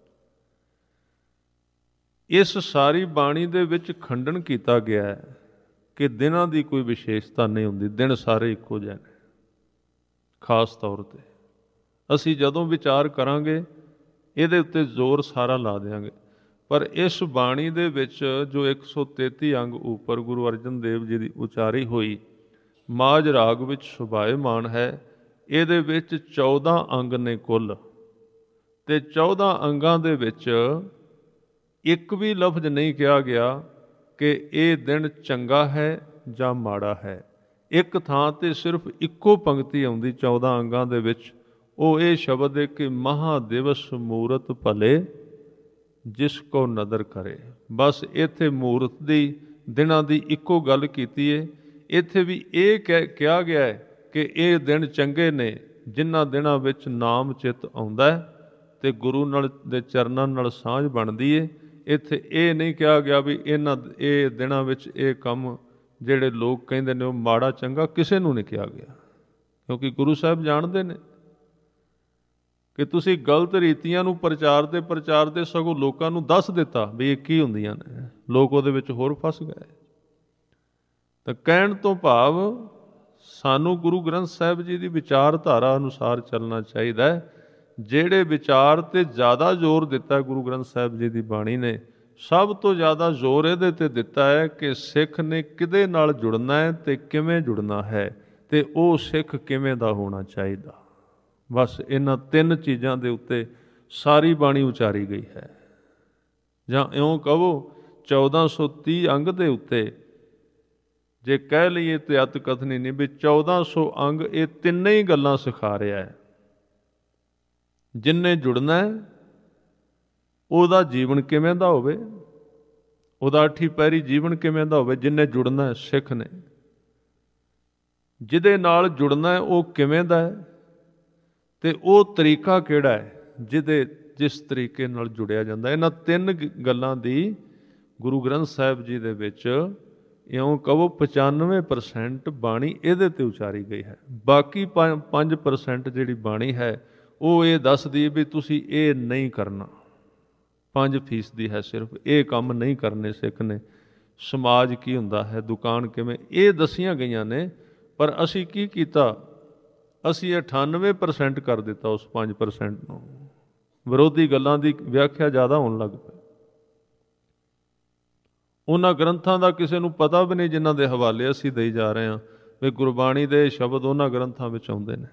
S1: ਇਸ ਸਾਰੀ ਬਾਣੀ ਦੇ ਵਿੱਚ ਖੰਡਨ ਕੀਤਾ ਗਿਆ ਹੈ ਕਿ ਦਿਨਾਂ ਦੀ ਕੋਈ ਵਿਸ਼ੇਸ਼ਤਾ ਨਹੀਂ ਹੁੰਦੀ, ਦਿਨ ਸਾਰੇ ਇੱਕੋ ਜਿਹੇ ਨੇ। ਖਾਸ ਤੌਰ 'ਤੇ ਅਸੀਂ ਜਦੋਂ ਵਿਚਾਰ ਕਰਾਂਗੇ ਇਹਦੇ ਉੱਤੇ ਜ਼ੋਰ ਸਾਰਾ ਲਾ ਦਿਆਂਗੇ। ਪਰ ਇਸ ਬਾਣੀ ਦੇ ਵਿੱਚ ਜੋ ਇੱਕ ਸੌ ਤੇਤੀ ਅੰਗ ਉੱਪਰ ਗੁਰੂ ਅਰਜਨ ਦੇਵ ਜੀ ਦੀ ਉਚਾਰੀ ਹੋਈ, ਮਾਝ ਰਾਗ ਵਿੱਚ ਸੁਭਾਏਮਾਨ ਹੈ। ਇਹਦੇ ਵਿੱਚ ਚੌਦਾਂ ਅੰਗ ਨੇ ਕੁੱਲ, ਅਤੇ ਚੌਦਾਂ ਅੰਗਾਂ ਦੇ ਵਿੱਚ ਇੱਕ ਵੀ ਲਫ਼ਜ਼ ਨਹੀਂ ਕਿਹਾ ਗਿਆ ਕਿ ਇਹ ਦਿਨ ਚੰਗਾ ਹੈ ਜਾਂ ਮਾੜਾ ਹੈ। ਇੱਕ ਥਾਂ 'ਤੇ ਸਿਰਫ ਇੱਕੋ ਪੰਕਤੀ ਆਉਂਦੀ ਚੌਦਾਂ ਅੰਗਾਂ ਦੇ ਵਿੱਚ, ਉਹ ਇਹ ਸ਼ਬਦ ਹੈ ਕਿ ਮਹਾ ਦਿਵਸ ਮੂਰਤ ਭਲੇ ਜਿਸ ਕੋ ਨਦਰ ਕਰੇ। ਬਸ ਇੱਥੇ ਮੂਰਤ ਦੀ, ਦਿਨਾਂ ਦੀ ਇੱਕੋ ਗੱਲ ਕੀਤੀ ਹੈ। ਇੱਥੇ ਵੀ ਇਹ ਕਹਿ ਕਿਹਾ ਗਿਆ ਹੈ ਕਿ ਇਹ ਦਿਨ ਚੰਗੇ ਨੇ ਜਿਨ੍ਹਾਂ ਦਿਨਾਂ ਵਿੱਚ ਨਾਮ ਚਿੱਤ ਆਉਂਦਾ ਹੈ ਅਤੇ ਗੁਰੂ ਨਾਲ ਦੇ ਚਰਨਾਂ ਨਾਲ ਸਾਂਝ ਬਣਦੀ ਹੈ। ਇੱਥੇ ਇਹ ਨਹੀਂ ਕਿਹਾ ਗਿਆ ਵੀ ਇਹਨਾਂ ਇਹ ਦਿਨਾਂ ਵਿੱਚ ਇਹ ਕੰਮ ਜਿਹੜੇ ਲੋਕ ਕਹਿੰਦੇ ਨੇ ਉਹ ਮਾੜਾ ਚੰਗਾ ਕਿਸੇ ਨੂੰ ਨਹੀਂ ਕਿਹਾ ਗਿਆ, ਕਿਉਂਕਿ ਗੁਰੂ ਸਾਹਿਬ ਜਾਣਦੇ ਨੇ ਕਿ ਤੁਸੀਂ ਗਲਤ ਰੀਤੀਆਂ ਨੂੰ ਪ੍ਰਚਾਰਦੇ ਪ੍ਰਚਾਰਦੇ ਸਗੋਂ ਲੋਕਾਂ ਨੂੰ ਦੱਸ ਦਿੱਤਾ ਵੀ ਇਹ ਕੀ ਹੁੰਦੀਆਂ ਨੇ, ਲੋਕ ਉਹਦੇ ਵਿੱਚ ਹੋਰ ਫਸ ਗਏ। ਤਾਂ ਕਹਿਣ ਤੋਂ ਭਾਵ ਸਾਨੂੰ ਗੁਰੂ ਗ੍ਰੰਥ ਸਾਹਿਬ ਜੀ ਦੀ ਵਿਚਾਰਧਾਰਾ ਅਨੁਸਾਰ ਚੱਲਣਾ ਚਾਹੀਦਾ ਹੈ। ਜਿਹੜੇ ਵਿਚਾਰ 'ਤੇ ਜ਼ਿਆਦਾ ਜ਼ੋਰ ਦਿੱਤਾ ਗੁਰੂ ਗ੍ਰੰਥ ਸਾਹਿਬ ਜੀ ਦੀ ਬਾਣੀ ਨੇ, ਸਭ ਤੋਂ ਜ਼ਿਆਦਾ ਜ਼ੋਰ ਇਹਦੇ 'ਤੇ ਦਿੱਤਾ ਹੈ ਕਿ ਸਿੱਖ ਨੇ ਕਿਹਦੇ ਨਾਲ ਜੁੜਨਾ ਹੈ ਅਤੇ ਕਿਵੇਂ ਜੁੜਨਾ ਹੈ, ਅਤੇ ਉਹ ਸਿੱਖ ਕਿਵੇਂ ਦਾ ਹੋਣਾ ਚਾਹੀਦਾ। ਬਸ ਇਹਨਾਂ ਤਿੰਨ ਚੀਜ਼ਾਂ ਦੇ ਉੱਤੇ ਸਾਰੀ ਬਾਣੀ ਉਚਾਰੀ ਗਈ ਹੈ। ਜਾਂ ਇਉਂ ਕਹੋ ਚੌਦਾਂ ਸੌ ਤੀਹ ਅੰਗ ਦੇ ਉੱਤੇ ਜੇ ਕਹਿ ਲਈਏ ਤੇ ਅਤ ਕਥਨੀ ਨਹੀਂ ਵੀ ਚੌਦਾਂ ਸੌ ਅੰਗ ਇਹ ਤਿੰਨੇ ਹੀ ਗੱਲਾਂ ਸਿਖਾ ਰਿਹਾ ਹੈ। ਜਿੰਨੇ ਜੁੜਨਾ ਹੈ ਉਹਦਾ ਜੀਵਨ ਕਿਵੇਂ ਦਾ ਹੋਵੇ, ਉਹਦਾ ਅੱਠੀ ਪੈਰੀ ਜੀਵਨ ਕਿਵੇਂ ਦਾ ਹੋਵੇ। ਜਿੰਨੇ ਜੁੜਨਾ ਹੈ ਸਿੱਖ ਨੇ, ਜਿਹਦੇ ਨਾਲ ਜੁੜਨਾ ਹੈ ਉਹ ਕਿਵੇਂ ਦਾ ਹੈ, ਅਤੇ ਉਹ ਤਰੀਕਾ ਕਿਹੜਾ ਹੈ ਜਿਹਦੇ ਜਿਸ ਤਰੀਕੇ ਨਾਲ ਜੁੜਿਆ ਜਾਂਦਾ। ਇਹਨਾਂ ਤਿੰਨ ਗੱਲਾਂ ਦੀ ਗੁਰੂ ਗ੍ਰੰਥ ਸਾਹਿਬ ਜੀ ਦੇ ਵਿੱਚ ਇਉਂ ਕਹੋ ਪਚਾਨਵੇਂ ਪਰਸੈਂਟ ਬਾਣੀ ਇਹਦੇ 'ਤੇ ਉਚਾਰੀ ਗਈ ਹੈ। ਬਾਕੀ ਪੰਜ ਪਰਸੈਂਟ ਜਿਹੜੀ ਬਾਣੀ ਹੈ ਉਹ ਇਹ ਦੱਸਦੀ ਵੀ ਤੁਸੀਂ ਇਹ ਨਹੀਂ ਕਰਨਾ। ਪੰਜ ਫੀਸਦੀ ਹੈ ਸਿਰਫ, ਇਹ ਕੰਮ ਨਹੀਂ ਕਰਨੇ ਸਿੱਖ ਨੇ। ਸਮਾਜ ਕੀ ਹੁੰਦਾ ਹੈ, ਦੁਕਾਨ ਕਿਵੇਂ, ਇਹ ਦੱਸੀਆਂ ਗਈਆਂ ਨੇ। ਪਰ ਅਸੀਂ ਕੀ ਕੀਤਾ, ਅਸੀਂ ਅਠਾਨਵੇਂ ਪਰਸੈਂਟ ਕਰ ਦਿੱਤਾ ਉਸ ਪੰਜ ਪਰਸੈਂਟ ਨੂੰ। ਵਿਰੋਧੀ ਗੱਲਾਂ ਦੀ ਵਿਆਖਿਆ ਜ਼ਿਆਦਾ ਹੋਣ ਲੱਗ ਪਈ। ਉਹਨਾਂ ਗ੍ਰੰਥਾਂ ਦਾ ਕਿਸੇ ਨੂੰ ਪਤਾ ਵੀ ਨਹੀਂ ਜਿਨ੍ਹਾਂ ਦੇ ਹਵਾਲੇ ਅਸੀਂ ਦੇਈ ਜਾ ਰਹੇ ਹਾਂ ਵੀ ਗੁਰਬਾਣੀ ਦੇ ਸ਼ਬਦ ਉਹਨਾਂ ਗ੍ਰੰਥਾਂ ਵਿੱਚ ਆਉਂਦੇ ਨੇ।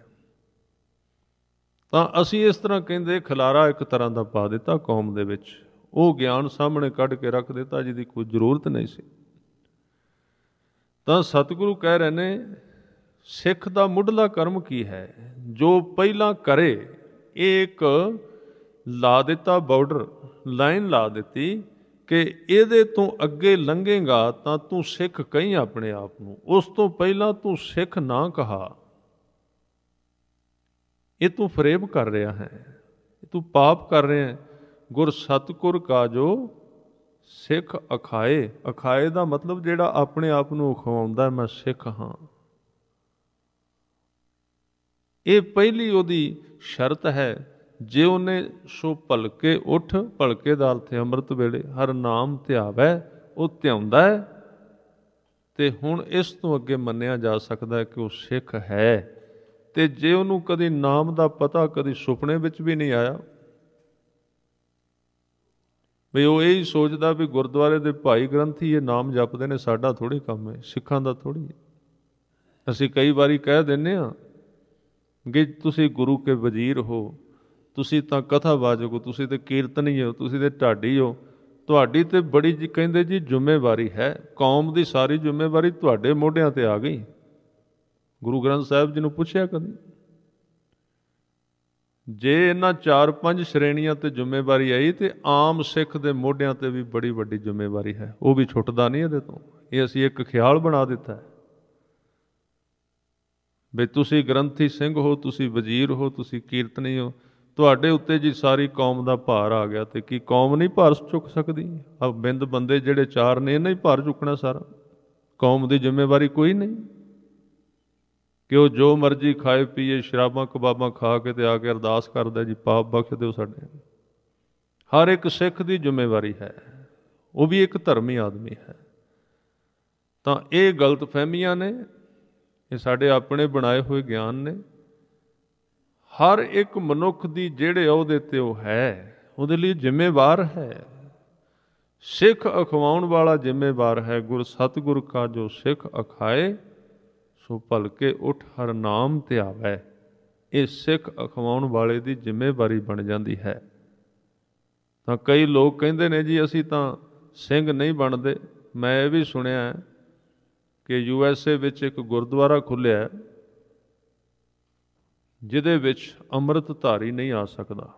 S1: ਤਾਂ ਅਸੀਂ ਇਸ ਤਰ੍ਹਾਂ ਕਹਿੰਦੇ ਖਿਲਾਰਾ ਇੱਕ ਤਰ੍ਹਾਂ ਦਾ ਪਾ ਦਿੱਤਾ ਕੌਮ ਦੇ ਵਿੱਚ, ਉਹ ਗਿਆਨ ਸਾਹਮਣੇ ਕੱਢ ਕੇ ਰੱਖ ਦਿੱਤਾ ਜਿਹਦੀ ਕੋਈ ਜ਼ਰੂਰਤ ਨਹੀਂ ਸੀ। ਤਾਂ ਸਤਿਗੁਰੂ ਕਹਿ ਰਹੇ ਨੇ ਸਿੱਖ ਦਾ ਮੁੱਢਲਾ ਕਰਮ ਕੀ ਹੈ, ਜੋ ਪਹਿਲਾਂ ਕਰੇ। ਇਹ ਇੱਕ ਲਾ ਦਿੱਤਾ ਬਾਰਡਰ, ਲਾਈਨ ਲਾ ਦਿੱਤੀ ਕਿ ਇਹਦੇ ਤੋਂ ਅੱਗੇ ਲੰਘੇਗਾ ਤਾਂ ਤੂੰ ਸਿੱਖ ਕਹੀਂ ਆਪਣੇ ਆਪ ਨੂੰ, ਉਸ ਤੋਂ ਪਹਿਲਾਂ ਤੂੰ ਸਿੱਖ ਨਾ ਕਹਾ। ਇਹ ਤੂੰ ਫਰੇਬ ਕਰ ਰਿਹਾ ਹੈ, ਤੂੰ ਪਾਪ ਕਰ ਰਿਹਾ ਹੈ। ਗੁਰ ਸਤਿਗੁਰ ਕਾ ਜੋ ਸਿੱਖ ਅਖਾਏ, ਅਖਾਏ ਦਾ ਮਤਲਬ ਜਿਹੜਾ ਆਪਣੇ ਆਪ ਨੂੰ ਅਖਵਾਉਂਦਾ ਮੈਂ ਸਿੱਖ ਹਾਂ। ਇਹ ਪਹਿਲੀ ਉਹਦੀ ਸ਼ਰਤ ਹੈ। ਜੇ ਉਹਨੇ ਸੋ ਭਲਕੇ ਉੱਠ, ਭਲਕੇ ਦਾ ਅਰਥ ਹੈ ਅੰਮ੍ਰਿਤ ਵੇਲੇ ਹਰ ਨਾਮ ਧਿਆਵੈ, ਉਹ ਧਿਆਉਂਦਾ ਹੈ, ਅਤੇ ਹੁਣ ਇਸ ਤੋਂ ਅੱਗੇ ਮੰਨਿਆ ਜਾ ਸਕਦਾ ਹੈ ਕਿ ਉਹ ਸਿੱਖ ਹੈ। ਅਤੇ ਜੇ ਉਹਨੂੰ ਕਦੀ ਨਾਮ ਦਾ ਪਤਾ ਕਦੀ ਸੁਪਨੇ ਵਿੱਚ ਵੀ ਨਹੀਂ ਆਇਆ, ਵੀ ਉਹ ਇਹ ਹੀ ਸੋਚਦਾ ਵੀ ਗੁਰਦੁਆਰੇ ਦੇ ਭਾਈ ਗ੍ਰੰਥੀ ਇਹ ਨਾਮ ਜਪਦੇ ਨੇ, ਸਾਡਾ ਥੋੜ੍ਹੀ ਕੰਮ ਹੈ, ਸਿੱਖਾਂ ਦਾ ਥੋੜ੍ਹੀ ਹੈ। ਅਸੀਂ ਕਈ ਵਾਰੀ ਕਹਿ ਦਿੰਦੇ ਹਾਂ ਕਿ ਤੁਸੀਂ ਗੁਰੂ ਕੇ ਵਜ਼ੀਰ ਹੋ, ਤੁਸੀਂ ਤਾਂ ਕਥਾਵਾਚਕ ਹੋ, ਤੁਸੀਂ ਤਾਂ ਕੀਰਤਨੀ ਹੋ, ਤੁਸੀਂ ਤਾਂ ਢਾਡੀ ਹੋ, ਤੁਹਾਡੀ ਤਾਂ ਬੜੀ ਜੀ ਕਹਿੰਦੇ ਜੀ ਜ਼ਿੰਮੇਵਾਰੀ ਹੈ, ਕੌਮ ਦੀ ਸਾਰੀ ਜ਼ਿੰਮੇਵਾਰੀ ਤੁਹਾਡੇ ਮੋਢਿਆਂ 'ਤੇ ਆ ਗਈ। ਗੁਰੂ ਗ੍ਰੰਥ ਸਾਹਿਬ ਜੀ ਨੂੰ ਪੁੱਛਿਆ ਕਦੀ, ਜੇ ਇਹਨਾਂ ਚਾਰ ਪੰਜ ਸ਼੍ਰੇਣੀਆਂ 'ਤੇ ਜ਼ਿੰਮੇਵਾਰੀ ਆਈ ਤਾਂ ਆਮ ਸਿੱਖ ਦੇ ਮੋਢਿਆਂ 'ਤੇ ਵੀ ਬੜੀ ਵੱਡੀ ਜ਼ਿੰਮੇਵਾਰੀ ਹੈ, ਉਹ ਵੀ ਛੁੱਟਦਾ ਨਹੀਂ ਇਹਦੇ ਤੋਂ। ਇਹ ਅਸੀਂ ਇੱਕ ਖਿਆਲ ਬਣਾ ਦਿੱਤਾ ਹੈ ਵੀ ਤੁਸੀਂ ਗ੍ਰੰਥੀ ਸਿੰਘ ਹੋ, ਤੁਸੀਂ ਵਜ਼ੀਰ ਹੋ, ਤੁਸੀਂ ਕੀਰਤਨੀ ਹੋ, ਤੁਹਾਡੇ ਉੱਤੇ ਜੀ ਸਾਰੀ ਕੌਮ ਦਾ ਭਾਰ ਆ ਗਿਆ। ਅਤੇ ਕੀ ਕੌਮ ਨਹੀਂ ਭਾਰ ਚੁੱਕ ਸਕਦੀ? ਆ ਬਿੰਦ ਬੰਦੇ ਜਿਹੜੇ ਚਾਰ ਨੇ ਇਹਨਾਂ ਹੀ ਭਾਰ ਚੁੱਕਣਾ ਸਾਰਾ। ਕੌਮ ਦੀ ਜ਼ਿੰਮੇਵਾਰੀ ਕੋਈ ਨਹੀਂ ਕਿ ਉਹ ਜੋ ਮਰਜ਼ੀ ਖਾਏ ਪੀਏ, ਸ਼ਰਾਬਾਂ ਕਬਾਬਾਂ ਖਾ ਕੇ ਤੇ ਆ ਕੇ ਅਰਦਾਸ ਕਰਦਾ ਜੀ ਪਾਪ ਬਖਸ਼ ਦਿਓ ਸਾਡੇ। ਹਰ ਇੱਕ ਸਿੱਖ ਦੀ ਜ਼ਿੰਮੇਵਾਰੀ ਹੈ, ਉਹ ਵੀ ਇੱਕ ਧਰਮੀ ਆਦਮੀ ਹੈ। ਤਾਂ ਇਹ ਗਲਤ ਫਹਿਮੀਆਂ ਨੇ, ਇਹ ਸਾਡੇ ਆਪਣੇ ਬਣਾਏ ਹੋਏ ਗਿਆਨ ਨੇ। ਹਰ ਇੱਕ ਮਨੁੱਖ ਦੀ ਜਿਹੜੇ ਅਹੁਦੇ 'ਤੇ ਉਹ ਹੈ ਉਹਦੇ ਲਈ ਜ਼ਿੰਮੇਵਾਰ ਹੈ। ਸਿੱਖ ਅਖਵਾਉਣ ਵਾਲਾ ਜ਼ਿੰਮੇਵਾਰ ਹੈ। ਗੁਰ ਸਤਿਗੁਰ ਕਾ ਜੋ ਸਿੱਖ ਅਖਾਏ, ਸੋ ਭਲਕੇ ਉੱਠ ਹਰ ਨਾਮ ਧਿਆਵੈ। ਇਹ ਸਿੱਖ ਅਖਵਾਉਣ ਵਾਲੇ ਦੀ ਜ਼ਿੰਮੇਵਾਰੀ ਬਣ ਜਾਂਦੀ ਹੈ। ਤਾਂ ਕਈ ਲੋਕ ਕਹਿੰਦੇ ਨੇ ਜੀ ਅਸੀਂ ਤਾਂ ਸਿੰਘ ਨਹੀਂ ਬਣਦੇ। ਮੈਂ ਇਹ ਵੀ ਸੁਣਿਆ ਕਿ ਯੂ ਐਸ ਏ ਵਿੱਚ ਇੱਕ ਗੁਰਦੁਆਰਾ ਖੁੱਲ੍ਹਿਆ ਜਿਹਦੇ ਵਿੱਚ ਅੰਮ੍ਰਿਤਧਾਰੀ ਨਹੀਂ ਆ ਸਕਦਾ,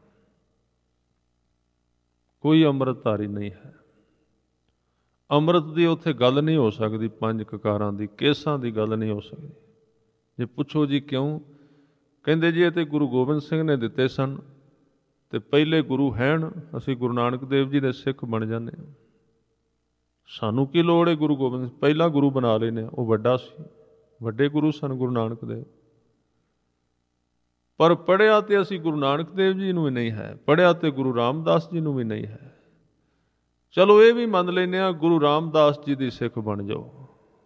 S1: ਕੋਈ ਅੰਮ੍ਰਿਤਧਾਰੀ ਨਹੀਂ ਹੈ। ਅੰਮ੍ਰਿਤ ਦੀ ਉੱਥੇ ਗੱਲ ਨਹੀਂ ਹੋ ਸਕਦੀ, ਪੰਜ ਕਕਾਰਾਂ ਦੀ, ਕੇਸਾਂ ਦੀ ਗੱਲ ਨਹੀਂ ਹੋ ਸਕਦੀ। ਜੇ ਪੁੱਛੋ ਜੀ ਕਿਉਂ, ਕਹਿੰਦੇ ਜੀ ਇਹ ਤਾਂ ਗੁਰੂ ਗੋਬਿੰਦ ਸਿੰਘ ਨੇ ਦਿੱਤੇ ਸਨ ਅਤੇ ਪਹਿਲੇ ਗੁਰੂ ਹੈਣ, ਅਸੀਂ ਗੁਰੂ ਨਾਨਕ ਦੇਵ ਜੀ ਦੇ ਸਿੱਖ ਬਣ ਜਾਂਦੇ ਹਾਂ। ਸਾਨੂੰ ਕੀ ਲੋੜ ਹੈ ਗੁਰੂ ਗੋਬਿੰਦ, ਪਹਿਲਾਂ ਗੁਰੂ ਬਣਾ ਲੈਨੇ ਆ। ਉਹ ਵੱਡਾ ਸੀ, ਵੱਡੇ ਗੁਰੂ ਸਨ ਗੁਰੂ ਨਾਨਕ ਦੇਵ। ਪਰ ਪੜ੍ਹਿਆ ਤੇ ਅਸੀਂ ਗੁਰੂ ਨਾਨਕ ਦੇਵ ਜੀ ਨੂੰ ਵੀ ਨਹੀਂ ਹੈ, ਪੜ੍ਹਿਆ ਤੇ ਗੁਰੂ ਰਾਮਦਾਸ ਜੀ ਨੂੰ ਵੀ ਨਹੀਂ ਹੈ। ਚਲੋ ਇਹ ਵੀ ਮੰਨ ਲੈਂਦੇ ਹਾਂ, ਗੁਰੂ ਰਾਮਦਾਸ ਜੀ ਦੀ ਸਿੱਖ ਬਣ ਜਾਓ।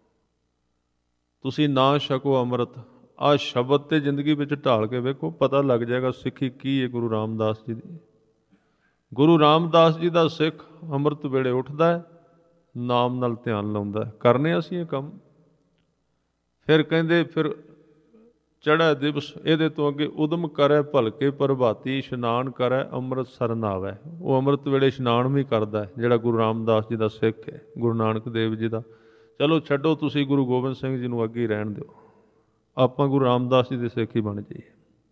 S1: ਤੁਸੀਂ ਨਾ ਛਕੋ ਅੰਮ੍ਰਿਤ, ਆਹ ਸ਼ਬਦ ਤੇ ਜ਼ਿੰਦਗੀ ਵਿੱਚ ਢਾਲ ਕੇ ਵੇਖੋ, ਪਤਾ ਲੱਗ ਜਾਏਗਾ ਸਿੱਖੀ ਕੀ ਹੈ ਗੁਰੂ ਰਾਮਦਾਸ ਜੀ ਦੀ। ਗੁਰੂ ਰਾਮਦਾਸ ਜੀ ਦਾ ਸਿੱਖ ਅੰਮ੍ਰਿਤ ਵੇਲੇ ਉੱਠਦਾ ਹੈ, ਨਾਮ ਨਾਲ ਧਿਆਨ ਲਾਉਂਦਾ। ਕਰਨੇ ਅਸੀਂ ਇਹ ਕੰਮ। ਫਿਰ ਕਹਿੰਦੇ ਫਿਰ ਚੜ੍ਹੈ ਦਿਵਸ, ਇਹਦੇ ਤੋਂ ਅੱਗੇ ਉਦਮ ਕਰੈ ਭਲਕੇ ਪ੍ਰਭਾਤੀ, ਇਸ਼ਨਾਨ ਕਰੈ ਅੰਮ੍ਰਿਤਸਰ ਨਾਵੈ। ਉਹ ਅੰਮ੍ਰਿਤ ਵੇਲੇ ਇਸ਼ਨਾਨ ਵੀ ਕਰਦਾ ਜਿਹੜਾ ਗੁਰੂ ਰਾਮਦਾਸ ਜੀ ਦਾ ਸਿੱਖ ਹੈ, ਗੁਰੂ ਨਾਨਕ ਦੇਵ ਜੀ ਦਾ। ਚਲੋ ਛੱਡੋ, ਤੁਸੀਂ ਗੁਰੂ ਗੋਬਿੰਦ ਸਿੰਘ ਜੀ ਨੂੰ ਅੱਗੇ ਹੀ ਰਹਿਣ ਦਿਓ, ਆਪਾਂ ਗੁਰੂ ਰਾਮਦਾਸ ਜੀ ਦੇ ਸਿੱਖ ਹੀ ਬਣ ਜਾਈਏ।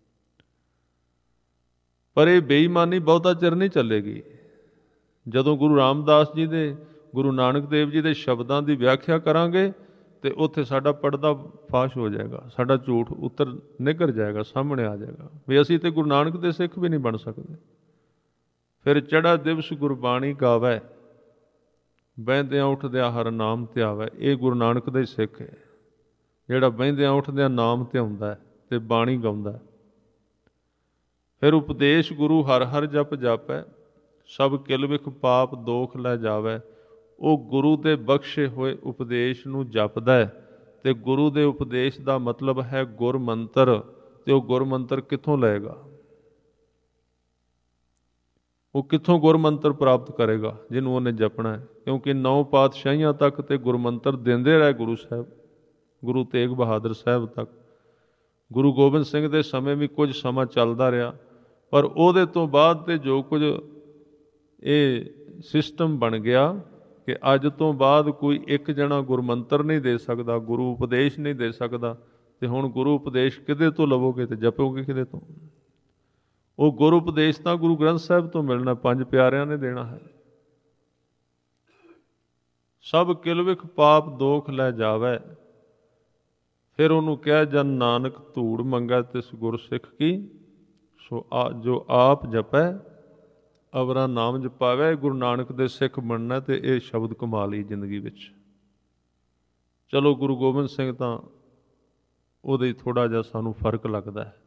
S1: ਪਰ ਇਹ ਬੇਈਮਾਨੀ ਬਹੁਤਾ ਚਿਰ ਨਹੀਂ ਚੱਲੇਗੀ। ਜਦੋਂ ਗੁਰੂ ਰਾਮਦਾਸ ਜੀ ਦੇ, ਗੁਰੂ ਨਾਨਕ ਦੇਵ ਜੀ ਦੇ ਸ਼ਬਦਾਂ ਦੀ ਵਿਆਖਿਆ ਕਰਾਂਗੇ ਤੇ ਉੱਥੇ ਸਾਡਾ ਪਰਦਾ ਫਾਸ਼ ਹੋ ਜਾਏਗਾ, ਸਾਡਾ ਝੂਠ ਉੱਤਰ ਨਿਕਲ ਜਾਏਗਾ, ਸਾਹਮਣੇ ਆ ਜਾਏਗਾ ਵੀ ਅਸੀਂ ਤੇ ਗੁਰੂ ਨਾਨਕ ਦੇ ਸਿੱਖ ਵੀ ਨਹੀਂ ਬਣ ਸਕਦੇ। ਫਿਰ ਚੜ੍ਹਾ ਦਿਵਸ ਗੁਰਬਾਣੀ ਗਾਵੈ, ਬਹਿੰਦਿਆਂ ਉੱਠਦਿਆਂ ਹਰ ਨਾਮ ਧਿਆਵੈ। ਇਹ ਗੁਰੂ ਨਾਨਕ ਦਾ ਹੀ ਸਿੱਖ ਹੈ, ਜਿਹੜਾ ਬਹਿੰਦਿਆਂ ਉੱਠਦਿਆਂ ਨਾਮ ਧਿਆਉਂਦਾ ਤੇ ਬਾਣੀ ਗਾਉਂਦਾ। ਫਿਰ ਉਪਦੇਸ਼ ਗੁਰੂ ਹਰ ਹਰ ਜਪ ਜਾਪੈ, ਸਭ ਕਿਲ ਵਿਖ ਪਾਪ ਦੋਖ ਲੈ ਜਾਵੈ। ਉਹ ਗੁਰੂ ਦੇ ਬਖਸ਼ੇ ਹੋਏ ਉਪਦੇਸ਼ ਨੂੰ ਜਪਦਾ ਹੈ, ਤੇ ਗੁਰੂ ਦੇ ਉਪਦੇਸ਼ ਦਾ ਮਤਲਬ ਹੈ ਗੁਰ ਮੰਤਰ। ਤੇ ਉਹ ਗੁਰ ਮੰਤਰ ਕਿੱਥੋਂ ਲਏਗਾ? ਉਹ ਕਿੱਥੋਂ ਗੁਰ ਮੰਤਰ ਪ੍ਰਾਪਤ ਕਰੇਗਾ? ਜਿਹਨੂੰ ਉਹਨੇ ਜਪਣਾ ਹੈ। ਕਿਉਂਕਿ ਨੌ ਪਾਤਸ਼ਾਹੀਆਂ ਤੱਕ ਤੇ ਗੁਰ ਮੰਤਰ ਦਿੰਦੇ ਰਹੇ ਗੁਰੂ ਸਾਹਿਬ, ਗੁਰੂ ਤੇਗ ਬਹਾਦਰ ਸਾਹਿਬ ਤੱਕ। ਗੁਰੂ ਗੋਬਿੰਦ ਸਿੰਘ ਦੇ ਸਮੇਂ ਵੀ ਕੁਝ ਸਮਾਂ ਚੱਲਦਾ ਰਿਹਾ, ਪਰ ਉਹਦੇ ਤੋਂ ਬਾਅਦ ਤੇ ਜੋ ਕੁਝ ਇਹ ਸਿਸਟਮ ਬਣ ਗਿਆ ਕਿ ਅੱਜ ਤੋਂ ਬਾਅਦ ਕੋਈ ਇੱਕ ਜਣਾ ਗੁਰਮੰਤਰ ਨਹੀਂ ਦੇ ਸਕਦਾ, ਗੁਰੂ ਉਪਦੇਸ਼ ਨਹੀਂ ਦੇ ਸਕਦਾ। ਤੇ ਹੁਣ ਗੁਰੂ ਉਪਦੇਸ਼ ਕਿਹਦੇ ਤੋਂ ਲਵੋਗੇ ਤੇ ਜਪੋਗੇ ਕਿਹਦੇ ਤੋਂ? ਉਹ ਗੁਰੂ ਉਪਦੇਸ਼ ਤਾਂ ਗੁਰੂ ਗ੍ਰੰਥ ਸਾਹਿਬ ਤੋਂ ਮਿਲਣਾ, ਪੰਜ ਪਿਆਰਿਆਂ ਨੇ ਦੇਣਾ ਹੈ। ਸਭ ਕਿਲ ਵਿਖ ਪਾਪ ਦੋਖ ਲੈ ਜਾਵੈ। ਫਿਰ ਉਹਨੂੰ ਕਿਹਾ ਜਨ ਨਾਨਕ ਧੂੜ ਮੰਗੈ ਤਿਸ ਗੁਰ ਸਿੱਖ ਕੀ, ਸੋ ਆ ਜੋ ਆਪ ਜਪੈ ਅਵਰਾ ਨਾਮ ਜਪਾਵੇ। ਗੁਰੂ ਨਾਨਕ ਦੇ ਸਿੱਖ ਬਣਨਾ ਤੇ ਇਹ ਸ਼ਬਦ ਕਮਾ ਲਈ ਜ਼ਿੰਦਗੀ ਵਿੱਚ। ਚਲੋ ਗੁਰੂ ਗੋਬਿੰਦ ਸਿੰਘ ਤਾਂ ਉਹਦੇ ਥੋੜ੍ਹਾ ਜਿਹਾ ਸਾਨੂੰ ਫਰਕ ਲੱਗਦਾ ਹੈ,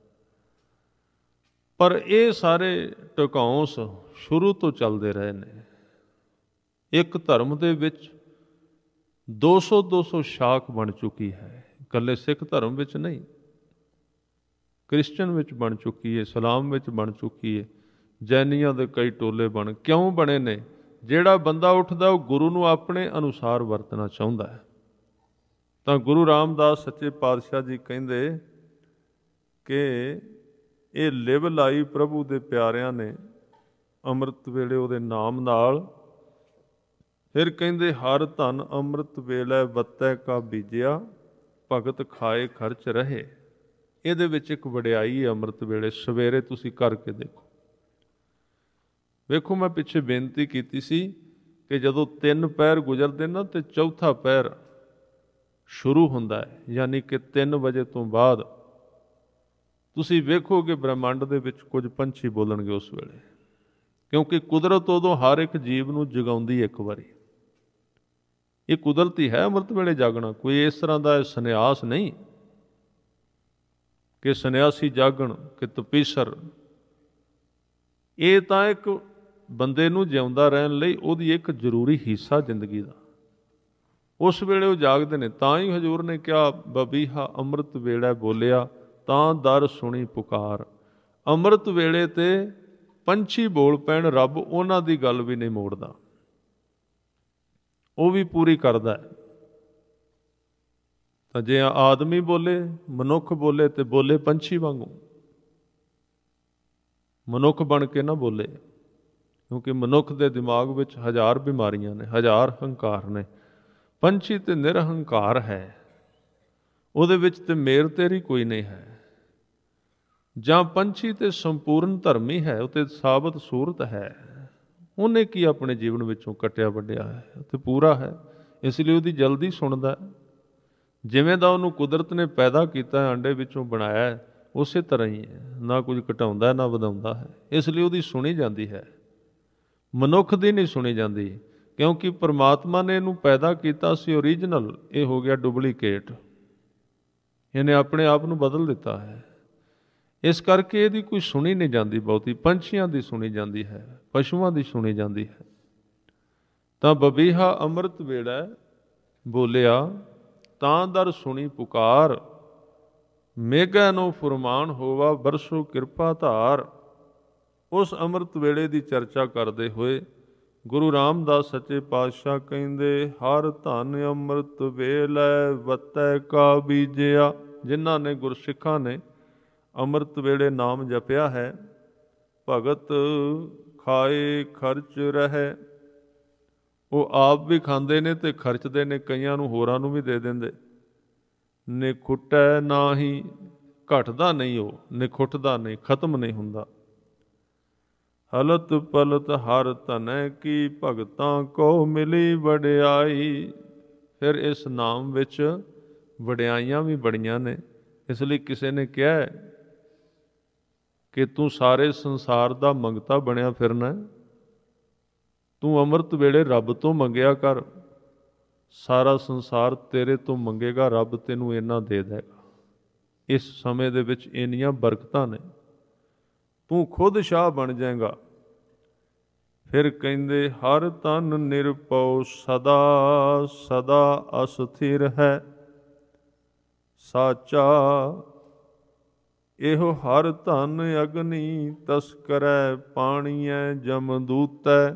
S1: ਪਰ ਇਹ ਸਾਰੇ ਟਿਕਾਉਂਸ ਸ਼ੁਰੂ ਤੋਂ ਚੱਲਦੇ ਰਹੇ ਨੇ। ਇੱਕ ਧਰਮ ਦੇ ਵਿੱਚ ਦੋ ਸੌ ਦੋ ਸੌ ਸ਼ਾਖ ਬਣ ਚੁੱਕੀ ਹੈ, ਇਕੱਲੇ ਸਿੱਖ ਧਰਮ ਵਿੱਚ ਨਹੀਂ, ਕ੍ਰਿਸਚਨ ਵਿੱਚ ਬਣ ਚੁੱਕੀ ਹੈ, ਇਸਲਾਮ ਵਿੱਚ ਬਣ ਚੁੱਕੀ ਹੈ। ਜੈਨੀਆਂ ਦੇ ਕਈ ਟੋਲੇ ਬਣ, ਕਿਉਂ ਬਣੇ ਨੇ? ਜਿਹੜਾ ਬੰਦਾ ਉੱਠਦਾ ਉਹ ਗੁਰੂ ਨੂੰ ਆਪਣੇ ਅਨੁਸਾਰ ਵਰਤਣਾ ਚਾਹੁੰਦਾ ਹੈ। ਤਾਂ ਗੁਰੂ ਰਾਮਦਾਸ ਸੱਚੇ ਪਾਤਸ਼ਾਹ ਜੀ ਕਹਿੰਦੇ ਕਿ ਇਹ ਲਿਵ ਲਾਈ ਪ੍ਰਭੂ ਦੇ ਪਿਆਰਿਆਂ ਨੇ ਅੰਮ੍ਰਿਤ ਵੇਲੇ ਉਹਦੇ ਨਾਮ ਨਾਲ। ਫਿਰ ਕਹਿੰਦੇ ਹਰ ਧਨ ਅੰਮ੍ਰਿਤ ਵੇਲੇ ਵੱਤੈ ਕਾ ਬੀਜਿਆ, ਭਗਤ ਖਾਏ ਖਰਚ ਰਹੇ। ਇਹਦੇ ਵਿੱਚ ਇੱਕ ਵਡਿਆਈ ਹੈ ਅੰਮ੍ਰਿਤ ਵੇਲੇ। ਸਵੇਰੇ ਤੁਸੀਂ ਕਰਕੇ ਦੇਖੋ, ਵੇਖੋ ਮੈਂ ਪਿੱਛੇ ਬੇਨਤੀ ਕੀਤੀ ਸੀ ਕਿ ਜਦੋਂ ਤਿੰਨ ਪਹਿਰ ਗੁਜ਼ਰਦੇ ਨਾ ਤੇ ਚੌਥਾ ਪਹਿਰ ਸ਼ੁਰੂ ਹੁੰਦਾ ਹੈ, ਯਾਨੀ ਕਿ ਤਿੰਨ ਵਜੇ ਤੋਂ ਬਾਅਦ ਤੁਸੀਂ ਵੇਖੋਗੇ ਬ੍ਰਹਿਮੰਡ ਦੇ ਵਿੱਚ ਕੁਝ ਪੰਛੀ ਬੋਲਣਗੇ ਉਸ ਵੇਲੇ, ਕਿਉਂਕਿ ਕੁਦਰਤ ਉਦੋਂ ਹਰ ਇੱਕ ਜੀਵ ਨੂੰ ਜਗਾਉਂਦੀ ਇੱਕ ਵਾਰੀ। ਇਹ ਕੁਦਰਤੀ ਹੈ ਅੰਮ੍ਰਿਤ ਵੇਲੇ ਜਾਗਣਾ, ਕੋਈ ਇਸ ਤਰ੍ਹਾਂ ਦਾ ਸੰਨਿਆਸ ਨਹੀਂ ਕਿ ਸੰਨਿਆਸੀ ਜਾਗਣ ਕਿ ਤਪੀਸਰ। ਇਹ ਤਾਂ ਇੱਕ ਬੰਦੇ ਨੂੰ ਜਿਉਂਦਾ ਰਹਿਣ ਲਈ ਉਹਦੀ ਇੱਕ ਜ਼ਰੂਰੀ ਹਿੱਸਾ ਜ਼ਿੰਦਗੀ ਦਾ। ਉਸ ਵੇਲੇ ਉਹ ਜਾਗਦੇ ਨੇ। ਤਾਂ ਹੀ ਹਜ਼ੂਰ ਨੇ ਕਿਹਾ ਬਬੀਹਾ ਅੰਮ੍ਰਿਤ ਵੇਲੇ ਬੋਲਿਆ, ਤਾਂ ਦਰ ਸੁਣੀ ਪੁਕਾਰ। ਅੰਮ੍ਰਿਤ ਵੇਲੇ ਤੇ ਪੰਛੀ ਬੋਲ ਪੈਣ, ਰੱਬ ਉਹਨਾਂ ਦੀ ਗੱਲ ਵੀ ਨਹੀਂ ਮੋੜਦਾ, ਉਹ ਵੀ ਪੂਰੀ ਕਰਦਾ ਹੈ। ਤਾਂ ਜੇ ਆਦਮੀ ਬੋਲੇ, ਮਨੁੱਖ ਬੋਲੇ ਤੇ ਬੋਲੇ ਪੰਛੀ ਵਾਂਗੂ, ਮਨੁੱਖ ਬਣ ਕੇ ਨਾ ਬੋਲੇ। ਕਿਉਂਕਿ ਮਨੁੱਖ ਦੇ ਦਿਮਾਗ ਵਿੱਚ ਹਜ਼ਾਰ ਬਿਮਾਰੀਆਂ ਨੇ, ਹਜ਼ਾਰ ਹੰਕਾਰ ਨੇ। ਪੰਛੀ ਤੇ ਨਿਰਹੰਕਾਰ ਹੈ, ਉਹਦੇ ਵਿੱਚ ਤੇ ਮੇਰ ਤੇਰੀ ਕੋਈ ਨਹੀਂ ਹੈ। ਜਾਂ ਪੰਛੀ ਤੇ ਸੰਪੂਰਨ ਧਰਮੀ ਹੈ, ਉਹ ਤੇ ਸਾਬਤ ਸੂਰਤ ਹੈ। ਉਹਨੇ ਕੀ ਆਪਣੇ ਜੀਵਨ ਵਿੱਚੋਂ ਕੱਟਿਆ ਵੱਢਿਆ ਹੈ, ਤੇ ਪੂਰਾ ਹੈ, ਇਸ ਲਈ ਉਹਦੀ ਜਲਦੀ ਸੁਣਦਾ। ਜਿਵੇਂ ਦਾ ਉਹਨੂੰ ਕੁਦਰਤ ਨੇ ਪੈਦਾ ਕੀਤਾ, ਅੰਡੇ ਵਿੱਚੋਂ ਬਣਾਇਆ, ਉਸੇ ਤਰ੍ਹਾਂ ਹੀ ਹੈ, ਨਾ ਕੁਝ ਘਟਾਉਂਦਾ ਨਾ ਵਧਾਉਂਦਾ ਹੈ। ਇਸ ਲਈ ਉਹਦੀ ਸੁਣੀ ਜਾਂਦੀ ਹੈ, ਮਨੁੱਖ ਦੀ ਨਹੀਂ ਸੁਣੀ ਜਾਂਦੀ। ਕਿਉਂਕਿ ਪਰਮਾਤਮਾ ਨੇ ਇਹਨੂੰ ਪੈਦਾ ਕੀਤਾ ਸੀ ਓਰੀਜਨਲ, ਇਹ ਹੋ ਗਿਆ ਡੁਪਲੀਕੇਟ। ਇਹਨੇ ਆਪਣੇ ਆਪ ਨੂੰ ਬਦਲ ਦਿੱਤਾ ਹੈ। ਇਸ ਕਰਕੇ ਇਹਦੀ ਕੋਈ ਸੁਣੀ ਨਹੀਂ ਜਾਂਦੀ ਬਹੁਤੀ। ਪੰਛੀਆਂ ਦੀ ਸੁਣੀ ਜਾਂਦੀ ਹੈ, ਪਸ਼ੂਆਂ ਦੀ ਸੁਣੀ ਜਾਂਦੀ ਹੈ। ਤਾਂ ਬਬੀਹਾ ਅੰਮ੍ਰਿਤ ਵੇਲਾ ਬੋਲਿਆ ਤਾਂ ਦਰ ਸੁਣੀ ਪੁਕਾਰ, ਮੇਘੈ ਨੂੰ ਫੁਰਮਾਨ ਹੋਵਾ ਬਰਸੋ ਕਿਰਪਾ ਧਾਰ। ਉਸ ਅੰਮ੍ਰਿਤ ਵੇਲੇ ਦੀ ਚਰਚਾ ਕਰਦੇ ਹੋਏ ਗੁਰੂ ਰਾਮਦਾਸ ਸੱਚੇ ਪਾਤਸ਼ਾਹ ਕਹਿੰਦੇ, ਹਰ ਧਨ ਅੰਮ੍ਰਿਤ ਵੇਲੇ ਵਤੈ ਕਾ ਬੀਜਿਆ। ਜਿਨ੍ਹਾਂ ਨੇ ਗੁਰਸਿੱਖਾਂ ਨੇ ਅੰਮ੍ਰਿਤ ਵੇਲੇ ਨਾਮ ਜਪਿਆ ਹੈ, ਭਗਤ ਖਾਏ ਖਰਚ ਰਹੇ। ਉਹ ਆਪ ਵੀ ਖਾਂਦੇ ਨੇ ਤੇ ਖਰਚਦੇ ਨੇ, ਕਈਆਂ ਨੂੰ ਹੋਰਾਂ ਨੂੰ ਵੀ ਦੇ ਦਿੰਦੇ। ਨਿਖੁੱਟੈ ਨਾਹੀ, ਘਟਦਾ ਨਹੀਂ, ਉਹ ਨਿਖੁੱਟਦਾ ਨਹੀਂ, ਖਤਮ ਨਹੀਂ ਹੁੰਦਾ। ਹਲਤ ਪਲਤ ਹਰ ਧਨੈ ਕੀ, ਭਗਤਾਂ ਕੋ ਮਿਲੀ ਵਡਿਆਈ। ਫਿਰ ਇਸ ਨਾਮ ਵਿੱਚ ਵਡਿਆਈਆਂ ਵੀ ਬੜੀਆਂ ਨੇ। ਇਸ ਲਈ ਕਿਸੇ ਨੇ ਕਿਹਾ ਕਿ ਤੂੰ ਸਾਰੇ ਸੰਸਾਰ ਦਾ ਮੰਗਤਾ ਬਣਿਆ ਫਿਰਨਾ, ਤੂੰ ਅੰਮ੍ਰਿਤ ਵੇਲੇ ਰੱਬ ਤੋਂ ਮੰਗਿਆ ਕਰ, ਸਾਰਾ ਸੰਸਾਰ ਤੇਰੇ ਤੋਂ ਮੰਗੇਗਾ, ਰੱਬ ਤੈਨੂੰ ਇੰਨਾ ਦੇ ਦੇਗਾ। ਇਸ ਸਮੇਂ ਦੇ ਵਿੱਚ ਇੰਨੀਆਂ ਬਰਕਤਾਂ ਨੇ, ਤੂੰ ਖੁਦ ਸ਼ਾਹ ਬਣ ਜਾਏਗਾ। ਫਿਰ ਕਹਿੰਦੇ, ਹਰ ਤਨ ਨਿਰਭਉ ਸਦਾ ਸਦਾ ਅਸਥਿਰ ਹੈ ਸਾਚਾ। ਇਹੋ ਹਰ ਧਨ ਅਗਨੀ ਤਸਕਰੈ, ਪਾਣੀਐ ਜਮਦੂਤੈ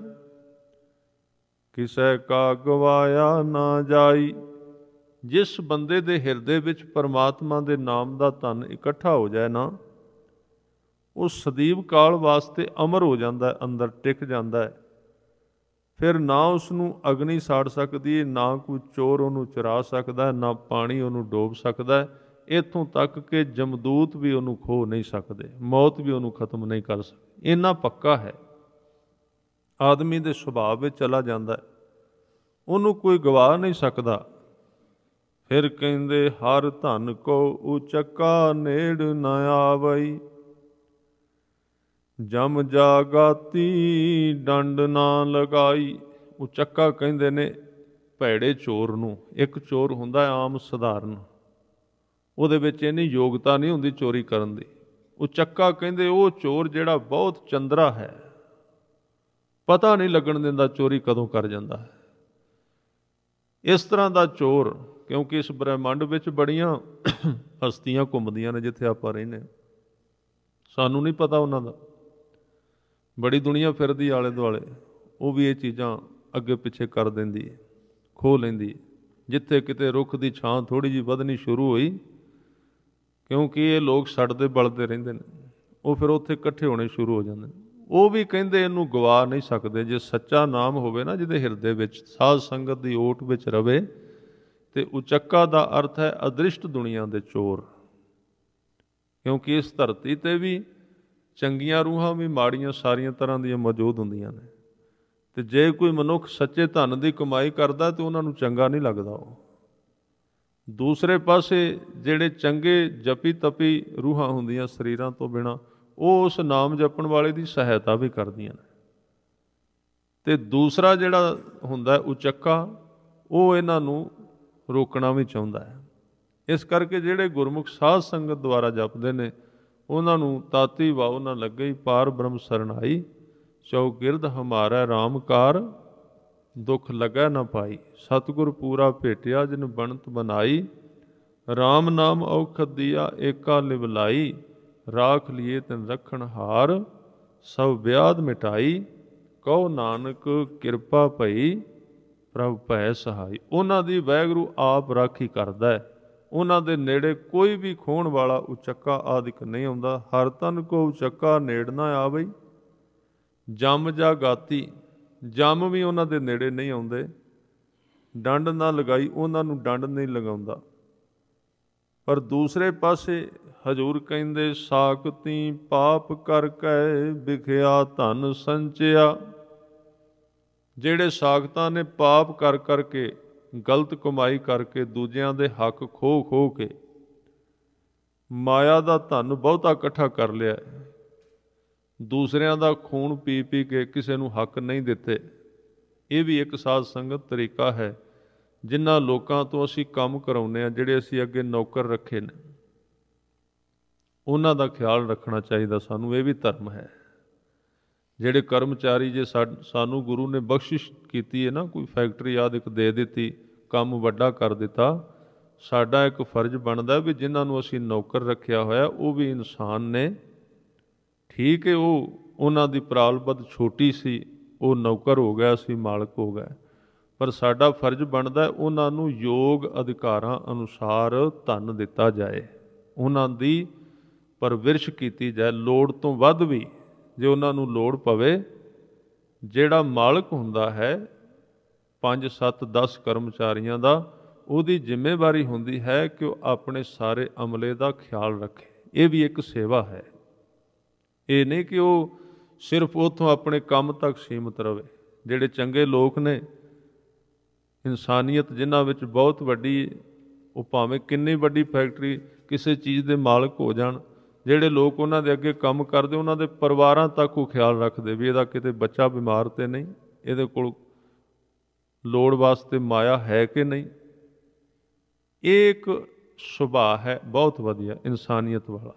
S1: ਕਿਸੇ ਕਾ ਗਵਾਇਆ ਨਾ ਜਾਈ। ਜਿਸ ਬੰਦੇ ਦੇ ਹਿਰਦੇ ਵਿੱਚ ਪਰਮਾਤਮਾ ਦੇ ਨਾਮ ਦਾ ਧਨ ਇਕੱਠਾ ਹੋ ਜਾਏ ਨਾ, ਉਹ ਸਦੀਵ ਕਾਲ ਵਾਸਤੇ ਅਮਰ ਹੋ ਜਾਂਦਾ, ਅੰਦਰ ਟਿਕ ਜਾਂਦਾ ਹੈ। ਫਿਰ ਨਾ ਉਸ ਨੂੰ ਅਗਨੀ ਸਾੜ ਸਕਦੀ, ਨਾ ਕੋਈ ਚੋਰ ਉਹਨੂੰ ਚੁਰਾ ਸਕਦਾ, ਨਾ ਪਾਣੀ ਉਹਨੂੰ ਡੋਬ ਸਕਦਾ। ਇੱਥੋਂ ਤੱਕ ਕਿ ਜਮਦੂਤ ਵੀ ਉਹਨੂੰ ਖੋਹ ਨਹੀਂ ਸਕਦੇ, ਮੌਤ ਵੀ ਉਹਨੂੰ ਖਤਮ ਨਹੀਂ ਕਰ ਸਕਦੀ। ਇੰਨਾ ਪੱਕਾ ਹੈ, ਆਦਮੀ ਦੇ ਸੁਭਾਅ ਵਿੱਚ ਚਲਾ ਜਾਂਦਾ ਹੈ, ਉਹਨੂੰ ਕੋਈ ਗਵਾ ਨਹੀਂ ਸਕਦਾ। ਫਿਰ ਕਹਿੰਦੇ, ਹਰ ਧਨ ਕੋ ਉਚੱਕਾ ਨੇੜ ਨ ਆਵਈ, ਜਮ ਜਾਗਾਤੀ ਡੰਡ ਨਾ ਲਗਾਈ। ਉਚੱਕਾ ਕਹਿੰਦੇ ਨੇ ਭੈੜੇ ਚੋਰ ਨੂੰ। ਇੱਕ ਚੋਰ ਹੁੰਦਾ ਆਮ ਸਧਾਰਨ, ਉਹਦੇ ਵਿੱਚ ਇੰਨੀ ਯੋਗਤਾ ਨਹੀਂ ਹੁੰਦੀ ਚੋਰੀ ਕਰਨ ਦੀ। ਉਚੱਕਾ ਕਹਿੰਦੇ ਉਹ ਚੋਰ ਜਿਹੜਾ ਬਹੁਤ ਚੰਦਰਾ ਹੈ, ਪਤਾ ਨਹੀਂ ਲੱਗਣ ਦਿੰਦਾ ਚੋਰੀ ਕਦੋਂ ਕਰ ਜਾਂਦਾ ਹੈ। ਇਸ ਤਰ੍ਹਾਂ ਦਾ ਚੋਰ, ਕਿਉਂਕਿ ਇਸ ਬ੍ਰਹਿਮੰਡ ਵਿੱਚ ਬੜੀਆਂ ਹਸਤੀਆਂ ਘੁੰਮਦੀਆਂ ਨੇ ਜਿੱਥੇ ਆਪਾਂ ਰਹਿੰਦੇ, ਸਾਨੂੰ ਨਹੀਂ ਪਤਾ ਉਹਨਾਂ ਦਾ। ਬੜੀ ਦੁਨੀਆ ਫਿਰਦੀ ਆਲੇ ਦੁਆਲੇ, ਉਹ ਵੀ ਇਹ ਚੀਜ਼ਾਂ ਅੱਗੇ ਪਿੱਛੇ ਕਰ ਦਿੰਦੀ ਹੈ, ਖੋਹ ਲੈਂਦੀ ਹੈ। ਜਿੱਥੇ ਕਿਤੇ ਰੁੱਖ ਦੀ ਛਾਂ ਥੋੜ੍ਹੀ ਜਿਹੀ ਵਧਣੀ ਸ਼ੁਰੂ ਹੋਈ, ਕਿਉਂਕਿ ਇਹ ਲੋਕ ਸੜਦੇ ਬਲਦੇ ਰਹਿੰਦੇ ਨੇ, ਉਹ ਫਿਰ ਉੱਥੇ ਇਕੱਠੇ ਹੋਣੇ ਸ਼ੁਰੂ ਹੋ ਜਾਂਦੇ ਨੇ। ਉਹ ਵੀ ਕਹਿੰਦੇ ਇਹਨੂੰ ਗਵਾ ਨਹੀਂ ਸਕਦੇ। ਜੇ ਸੱਚਾ ਨਾਮ ਹੋਵੇ ਨਾ ਜਿਹਦੇ ਹਿਰਦੇ ਵਿੱਚ, ਸਾਧ ਸੰਗਤ ਦੀ ਓਟ ਵਿੱਚ ਰਵੇ, ਤੇ ਉਚੱਕਾ ਦਾ ਅਰਥ ਹੈ ਅਦ੍ਰਿਸ਼ਟ ਦੁਨੀਆ ਦੇ ਚੋਰ। ਕਿਉਂਕਿ ਇਸ ਧਰਤੀ 'ਤੇ ਵੀ ਚੰਗੀਆਂ ਰੂਹਾਂ ਵੀ ਮਾੜੀਆਂ ਸਾਰੀਆਂ ਤਰ੍ਹਾਂ ਦੀਆਂ ਮੌਜੂਦ ਹੁੰਦੀਆਂ ਨੇ। ਅਤੇ ਜੇ ਕੋਈ ਮਨੁੱਖ ਸੱਚੇ ਧਨ ਦੀ ਕਮਾਈ ਕਰਦਾ ਤਾਂ ਉਹਨਾਂ ਨੂੰ ਚੰਗਾ ਨਹੀਂ ਲੱਗਦਾ। ਉਹ ਦੂਸਰੇ ਪਾਸੇ ਜਿਹੜੇ ਚੰਗੇ ਜਪੀ ਤਪੀ ਰੂਹਾਂ ਹੁੰਦੀਆਂ ਸਰੀਰਾਂ ਤੋਂ ਬਿਨਾਂ, ਉਹ ਉਸ ਨਾਮ ਜਪਣ ਵਾਲੇ ਦੀ ਸਹਾਇਤਾ ਵੀ ਕਰਦੀਆਂ ਨੇ। ਅਤੇ ਦੂਸਰਾ ਜਿਹੜਾ ਹੁੰਦਾ ਉਚੱਕਾ, ਉਹ ਇਹਨਾਂ ਨੂੰ ਰੋਕਣਾ ਵੀ ਚਾਹੁੰਦਾ ਹੈ। ਇਸ ਕਰਕੇ ਜਿਹੜੇ ਗੁਰਮੁਖ ਸਾਧ ਸੰਗਤ ਦੁਆਰਾ ਜਪਦੇ ਨੇ, ਉਹਨਾਂ ਨੂੰ ਤਾਤੀ ਵਾਉ ਨਾ ਲੱਗੇ, ਪਾਰ ਬ੍ਰਹਮ ਸਰਣਾਈ, ਚੌਗਿਰਦ ਹਮਾਰਾ ਰਾਮਕਾਰ, ਦੁੱਖ ਲੱਗੈ ਨਾ ਪਾਈ। ਸਤਿਗੁਰ ਪੂਰਾ ਭੇਟਿਆ ਜਿਨ ਬਣਤ ਬਣਾਈ, ਰਾਮ ਨਾਮ ਔਖਦ ਦੀਆ ਏਕਾ ਲਿਵਲਾਈ, ਰਾਖ ਲੀਏ ਤਿਨ ਰੱਖਣ ਹਾਰ, ਸਭ ਵਿਆਧ ਮਿਟਾਈ, ਕਹੋ ਨਾਨਕ ਕਿਰਪਾ ਭਈ, ਪ੍ਰਭ ਭੈ ਸਹਾਈ। ਉਹਨਾਂ ਦੀ ਵਾਹਿਗੁਰੂ ਆਪ ਰਾਖੀ ਕਰਦਾ ਹੈ। ਉਹਨਾਂ ਦੇ ਨੇੜੇ ਕੋਈ ਵੀ ਖੋਹਣ ਵਾਲਾ ਉਚੱਕਾ ਆਦਿਕ ਨਹੀਂ ਆਉਂਦਾ। ਹਰ ਤਨ ਕੋ ਉਚੱਕਾ ਨੇੜ ਨਾ ਆਵਈ, ਜਮ ਜਾ ਗਾਤੀ, ਜਮ ਵੀ ਉਹਨਾਂ ਦੇ ਨੇੜੇ ਨਹੀਂ ਆਉਂਦੇ। ਡੰਡ ਨਾ ਲਗਾਈ, ਉਹਨਾਂ ਨੂੰ ਡੰਡ ਨਹੀਂ ਲਗਾਉਂਦਾ। ਪਰ ਦੂਸਰੇ ਪਾਸੇ ਹਜ਼ੂਰ ਕਹਿੰਦੇ, ਸਾਖਤੀ ਪਾਪ ਕਰ ਕੈ ਵਿਖਿਆ ਧਨ ਸੰਚਿਆ। ਜਿਹੜੇ ਸਾਖਤਾਂ ਨੇ ਪਾਪ ਕਰ ਕਰਕੇ, ਗਲਤ ਕਮਾਈ ਕਰਕੇ, ਦੂਜਿਆਂ ਦੇ ਹੱਕ ਖੋਹ ਖੋਹ ਕੇ ਮਾਇਆ ਦਾ ਧਨ ਬਹੁਤਾ ਇਕੱਠਾ ਕਰ ਲਿਆ, ਦੂਸਰਿਆਂ ਦਾ ਖੂਨ ਪੀ ਪੀ ਕੇ ਕਿਸੇ ਨੂੰ ਹੱਕ ਨਹੀਂ ਦਿੱਤੇ, ਇਹ ਵੀ ਇੱਕ ਸਾਧ ਸੰਗਤ ਤਰੀਕਾ ਹੈ। ਜਿਨ੍ਹਾਂ ਲੋਕਾਂ ਤੋਂ ਅਸੀਂ ਕੰਮ ਕਰਾਉਂਦੇ ਹਾਂ, ਜਿਹੜੇ ਅਸੀਂ ਅੱਗੇ ਨੌਕਰ ਰੱਖੇ ਨੇ, ਉਹਨਾਂ ਦਾ ਖਿਆਲ ਰੱਖਣਾ ਚਾਹੀਦਾ ਸਾਨੂੰ। ਇਹ ਵੀ ਧਰਮ ਹੈ। ਜਿਹੜੇ ਕਰਮਚਾਰੀ, ਜੇ ਸਾਨੂੰ ਗੁਰੂ ਨੇ ਬਖਸ਼ਿਸ਼ ਕੀਤੀ ਹੈ ਨਾ, ਕੋਈ ਫੈਕਟਰੀ ਆਦਿ ਇੱਕ ਦੇ ਦਿੱਤੀ, ਕੰਮ ਵੱਡਾ ਕਰ ਦਿੱਤਾ, ਸਾਡਾ ਇੱਕ ਫਰਜ਼ ਬਣਦਾ ਵੀ ਜਿਨ੍ਹਾਂ ਨੂੰ ਅਸੀਂ ਨੌਕਰ ਰੱਖਿਆ ਹੋਇਆ ਉਹ ਵੀ ਇਨਸਾਨ ਨੇ। ਠੀਕ ਹੈ, ਉਹ ਉਹਨਾਂ ਦੀ ਪ੍ਰਾਲਬਧ ਛੋਟੀ ਸੀ, ਉਹ ਨੌਕਰ ਹੋ ਗਿਆ, ਅਸੀਂ ਮਾਲਕ ਹੋ ਗਏ, ਪਰ ਸਾਡਾ ਫਰਜ਼ ਬਣਦਾ ਉਹਨਾਂ ਨੂੰ ਯੋਗ ਅਧਿਕਾਰਾਂ ਅਨੁਸਾਰ ਧਨ ਦਿੱਤਾ ਜਾਏ, ਉਹਨਾਂ ਦੀ ਪਰਵਰਿਸ਼ ਕੀਤੀ ਜਾਏ, ਲੋੜ ਤੋਂ ਵੱਧ ਵੀ ਜੇ ਉਹਨਾਂ ਨੂੰ ਲੋੜ ਪਵੇ। ਜਿਹੜਾ ਮਾਲਕ ਹੁੰਦਾ ਹੈ ਪੰਜ ਸੱਤ ਦਸ ਕਰਮਚਾਰੀਆਂ ਦਾ, ਉਹਦੀ ਜ਼ਿੰਮੇਵਾਰੀ ਹੁੰਦੀ ਹੈ ਕਿ ਉਹ ਆਪਣੇ ਸਾਰੇ ਅਮਲੇ ਦਾ ਖਿਆਲ ਰੱਖੇ। ਇਹ ਵੀ ਇੱਕ ਸੇਵਾ ਹੈ। ਇਹ ਨਹੀਂ ਕਿ ਉਹ ਸਿਰਫ ਉੱਥੋਂ ਆਪਣੇ ਕੰਮ ਤੱਕ ਸੀਮਤ ਰਹੇ। ਜਿਹੜੇ ਚੰਗੇ ਲੋਕ ਨੇ, ਇਨਸਾਨੀਅਤ ਜਿਨ੍ਹਾਂ ਵਿੱਚ ਬਹੁਤ ਵੱਡੀ, ਉਹ ਭਾਵੇਂ ਕਿੰਨੀ ਵੱਡੀ ਫੈਕਟਰੀ ਕਿਸੇ ਚੀਜ਼ ਦੇ ਮਾਲਕ ਹੋ ਜਾਣ, ਜਿਹੜੇ ਲੋਕ ਉਹਨਾਂ ਦੇ ਅੱਗੇ ਕੰਮ ਕਰਦੇ ਉਹਨਾਂ ਦੇ ਪਰਿਵਾਰਾਂ ਤੱਕ ਉਹ ਖਿਆਲ ਰੱਖਦੇ ਵੀ ਇਹਦਾ ਕਿਤੇ ਬੱਚਾ ਬਿਮਾਰ ਤੇ ਨਹੀਂ, ਇਹਦੇ ਕੋਲ ਲੋੜ ਵਾਸਤੇ ਮਾਇਆ ਹੈ ਕਿ ਨਹੀਂ। ਇਹ ਇੱਕ ਸੁਭਾਅ ਹੈ ਬਹੁਤ ਵਧੀਆ, ਇਨਸਾਨੀਅਤ ਵਾਲਾ।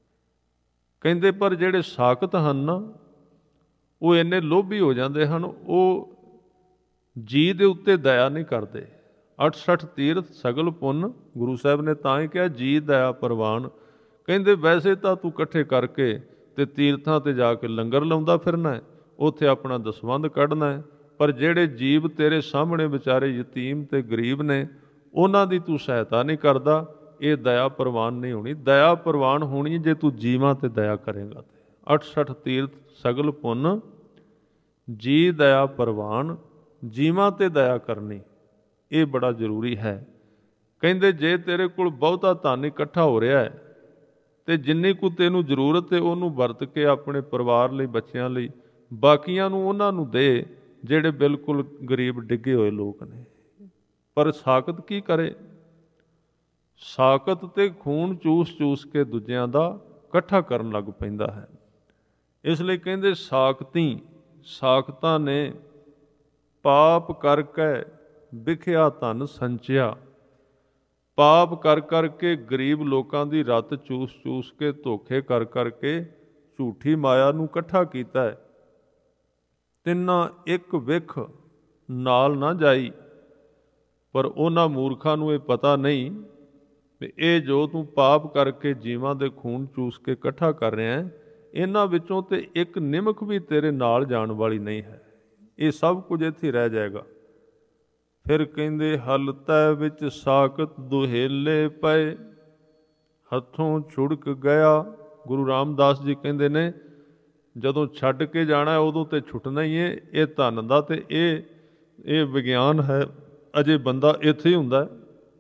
S1: ਕਹਿੰਦੇ ਪਰ ਜਿਹੜੇ ਸਾਕਤ ਹਨ ਨਾ, ਉਹ ਇੰਨੇ ਲੋਭੀ ਹੋ ਜਾਂਦੇ ਹਨ, ਉਹ ਜੀ ਦੇ ਉੱਤੇ ਦਇਆ ਨਹੀਂ ਕਰਦੇ। ਅਠਸਠ ਤੀਰਥ ਸਗਲ ਪੁੰਨ, ਗੁਰੂ ਸਾਹਿਬ ਨੇ ਤਾਂ ਹੀ ਕਿਹਾ ਜੀ ਦਇਆ ਪ੍ਰਵਾਨ। ਕਹਿੰਦੇ ਵੈਸੇ ਤਾਂ ਤੂੰ ਇਕੱਠੇ ਕਰਕੇ ਤੇ ਤੀਰਥਾਂ ਤੇ ਜਾ ਕੇ ਲੰਗਰ ਲਾਉਂਦਾ ਫਿਰਨਾ ਹੈ, ਉੱਥੇ ਆਪਣਾ ਦਸਵੰਧ ਕੱਢਣਾ ਹੈ, ਪਰ ਜਿਹੜੇ ਜੀਵ ਤੇਰੇ ਸਾਹਮਣੇ ਵਿਚਾਰੇ ਯਤੀਮ ਤੇ ਗਰੀਬ ਨੇ, ਉਹਨਾਂ ਦੀ ਤੂੰ ਸਹਾਇਤਾ ਨਹੀਂ ਕਰਦਾ, ਇਹ ਦਇਆ ਪ੍ਰਵਾਨ ਨਹੀਂ ਹੋਣੀ। ਦਇਆ ਪ੍ਰਵਾਨ ਹੋਣੀ ਜੇ ਤੂੰ ਜੀਵਾਂ ਤੇ ਦਇਆ ਕਰੇਗਾ। ਤੇ ਅਠਸਠ ਤੀਰਥ ਸਗਲ ਪੁੰਨ, ਜੀ ਦਇਆ ਪ੍ਰਵਾਨ, ਜੀਵਾਂ ਤੇ ਦਇਆ ਕਰਨੀ, ਇਹ ਬੜਾ ਜ਼ਰੂਰੀ ਹੈ। ਕਹਿੰਦੇ ਜੇ ਤੇਰੇ ਕੋਲ ਬਹੁਤਾ ਧਨ ਇਕੱਠਾ ਹੋ ਰਿਹਾ ਹੈ ਤੇ ਜਿੰਨੀ ਕੁ ਤੈਨੂੰ ਜ਼ਰੂਰਤ ਹੈ ਉਹਨੂੰ ਵਰਤ ਕੇ ਆਪਣੇ ਪਰਿਵਾਰ ਲਈ, ਬੱਚਿਆਂ ਲਈ, ਬਾਕੀਆਂ ਨੂੰ ਉਹਨਾਂ ਨੂੰ ਦੇ ਜਿਹੜੇ ਬਿਲਕੁਲ ਗਰੀਬ ਡਿੱਗੇ ਹੋਏ ਲੋਕ ਨੇ। ਪਰ ਸਾਕਤ ਕੀ ਕਰੇ? ਸਾਕਤ ਤੇ ਖੂਨ ਚੂਸ ਚੂਸ ਕੇ ਦੂਜਿਆਂ ਦਾ ਇਕੱਠਾ ਕਰਨ ਲੱਗ ਪੈਂਦਾ ਹੈ। ਇਸ ਲਈ ਕਹਿੰਦੇ ਸਾਕਤੀ, ਸਾਕਤਾਂ ਨੇ ਪਾਪ ਕਰਕੇ ਵਿਖਿਆ ਧਨ ਸੰਚਿਆ। ਪਾਪ ਕਰ ਕਰਕੇ ਗਰੀਬ ਲੋਕਾਂ ਦੀ ਰੱਤ ਚੂਸ ਚੂਸ ਕੇ, ਧੋਖੇ ਕਰ ਕਰਕੇ ਝੂਠੀ ਮਾਇਆ ਨੂੰ ਇਕੱਠਾ ਕੀਤਾ ਹੈ। ਤਿੰਨਾਂ ਇੱਕ ਵਿਖ ਨਾਲ ਨਾ ਜਾਈ। ਪਰ ਉਹਨਾਂ ਮੂਰਖਾਂ ਨੂੰ ਇਹ ਪਤਾ ਨਹੀਂ ਵੀ ਇਹ ਜੋ ਤੂੰ ਪਾਪ ਕਰਕੇ ਜੀਵਾਂ ਦੇ ਖੂਨ ਚੂਸ ਕੇ ਇਕੱਠਾ ਕਰ ਰਿਹਾ ਹੈ, ਇਹਨਾਂ ਵਿੱਚੋਂ ਤੇ ਇੱਕ ਨਿਮਕ ਵੀ ਤੇਰੇ ਨਾਲ ਜਾਣ ਵਾਲੀ ਨਹੀਂ ਹੈ। ਇਹ ਸਭ ਕੁਝ ਇੱਥੇ ਰਹਿ ਜਾਏਗਾ। ਫਿਰ ਕਹਿੰਦੇ ਹਲਤੈ ਵਿੱਚ ਸਾਕਤ ਦੁਹੇਲੇ ਪਏ, ਹੱਥੋਂ ਛੁੜਕ ਗਿਆ। ਗੁਰੂ ਰਾਮਦਾਸ ਜੀ ਕਹਿੰਦੇ ਨੇ ਜਦੋਂ ਛੱਡ ਕੇ ਜਾਣਾ ਉਦੋਂ ਤੇ ਛੁੱਟਣਾ ਹੀ ਹੈ। ਇਹ ਧਨ ਦਾ ਤੇ ਇਹ ਇਹ ਵਿਗਿਆਨ ਹੈ। ਅਜੇ ਬੰਦਾ ਇੱਥੇ ਹੀ ਹੁੰਦਾ,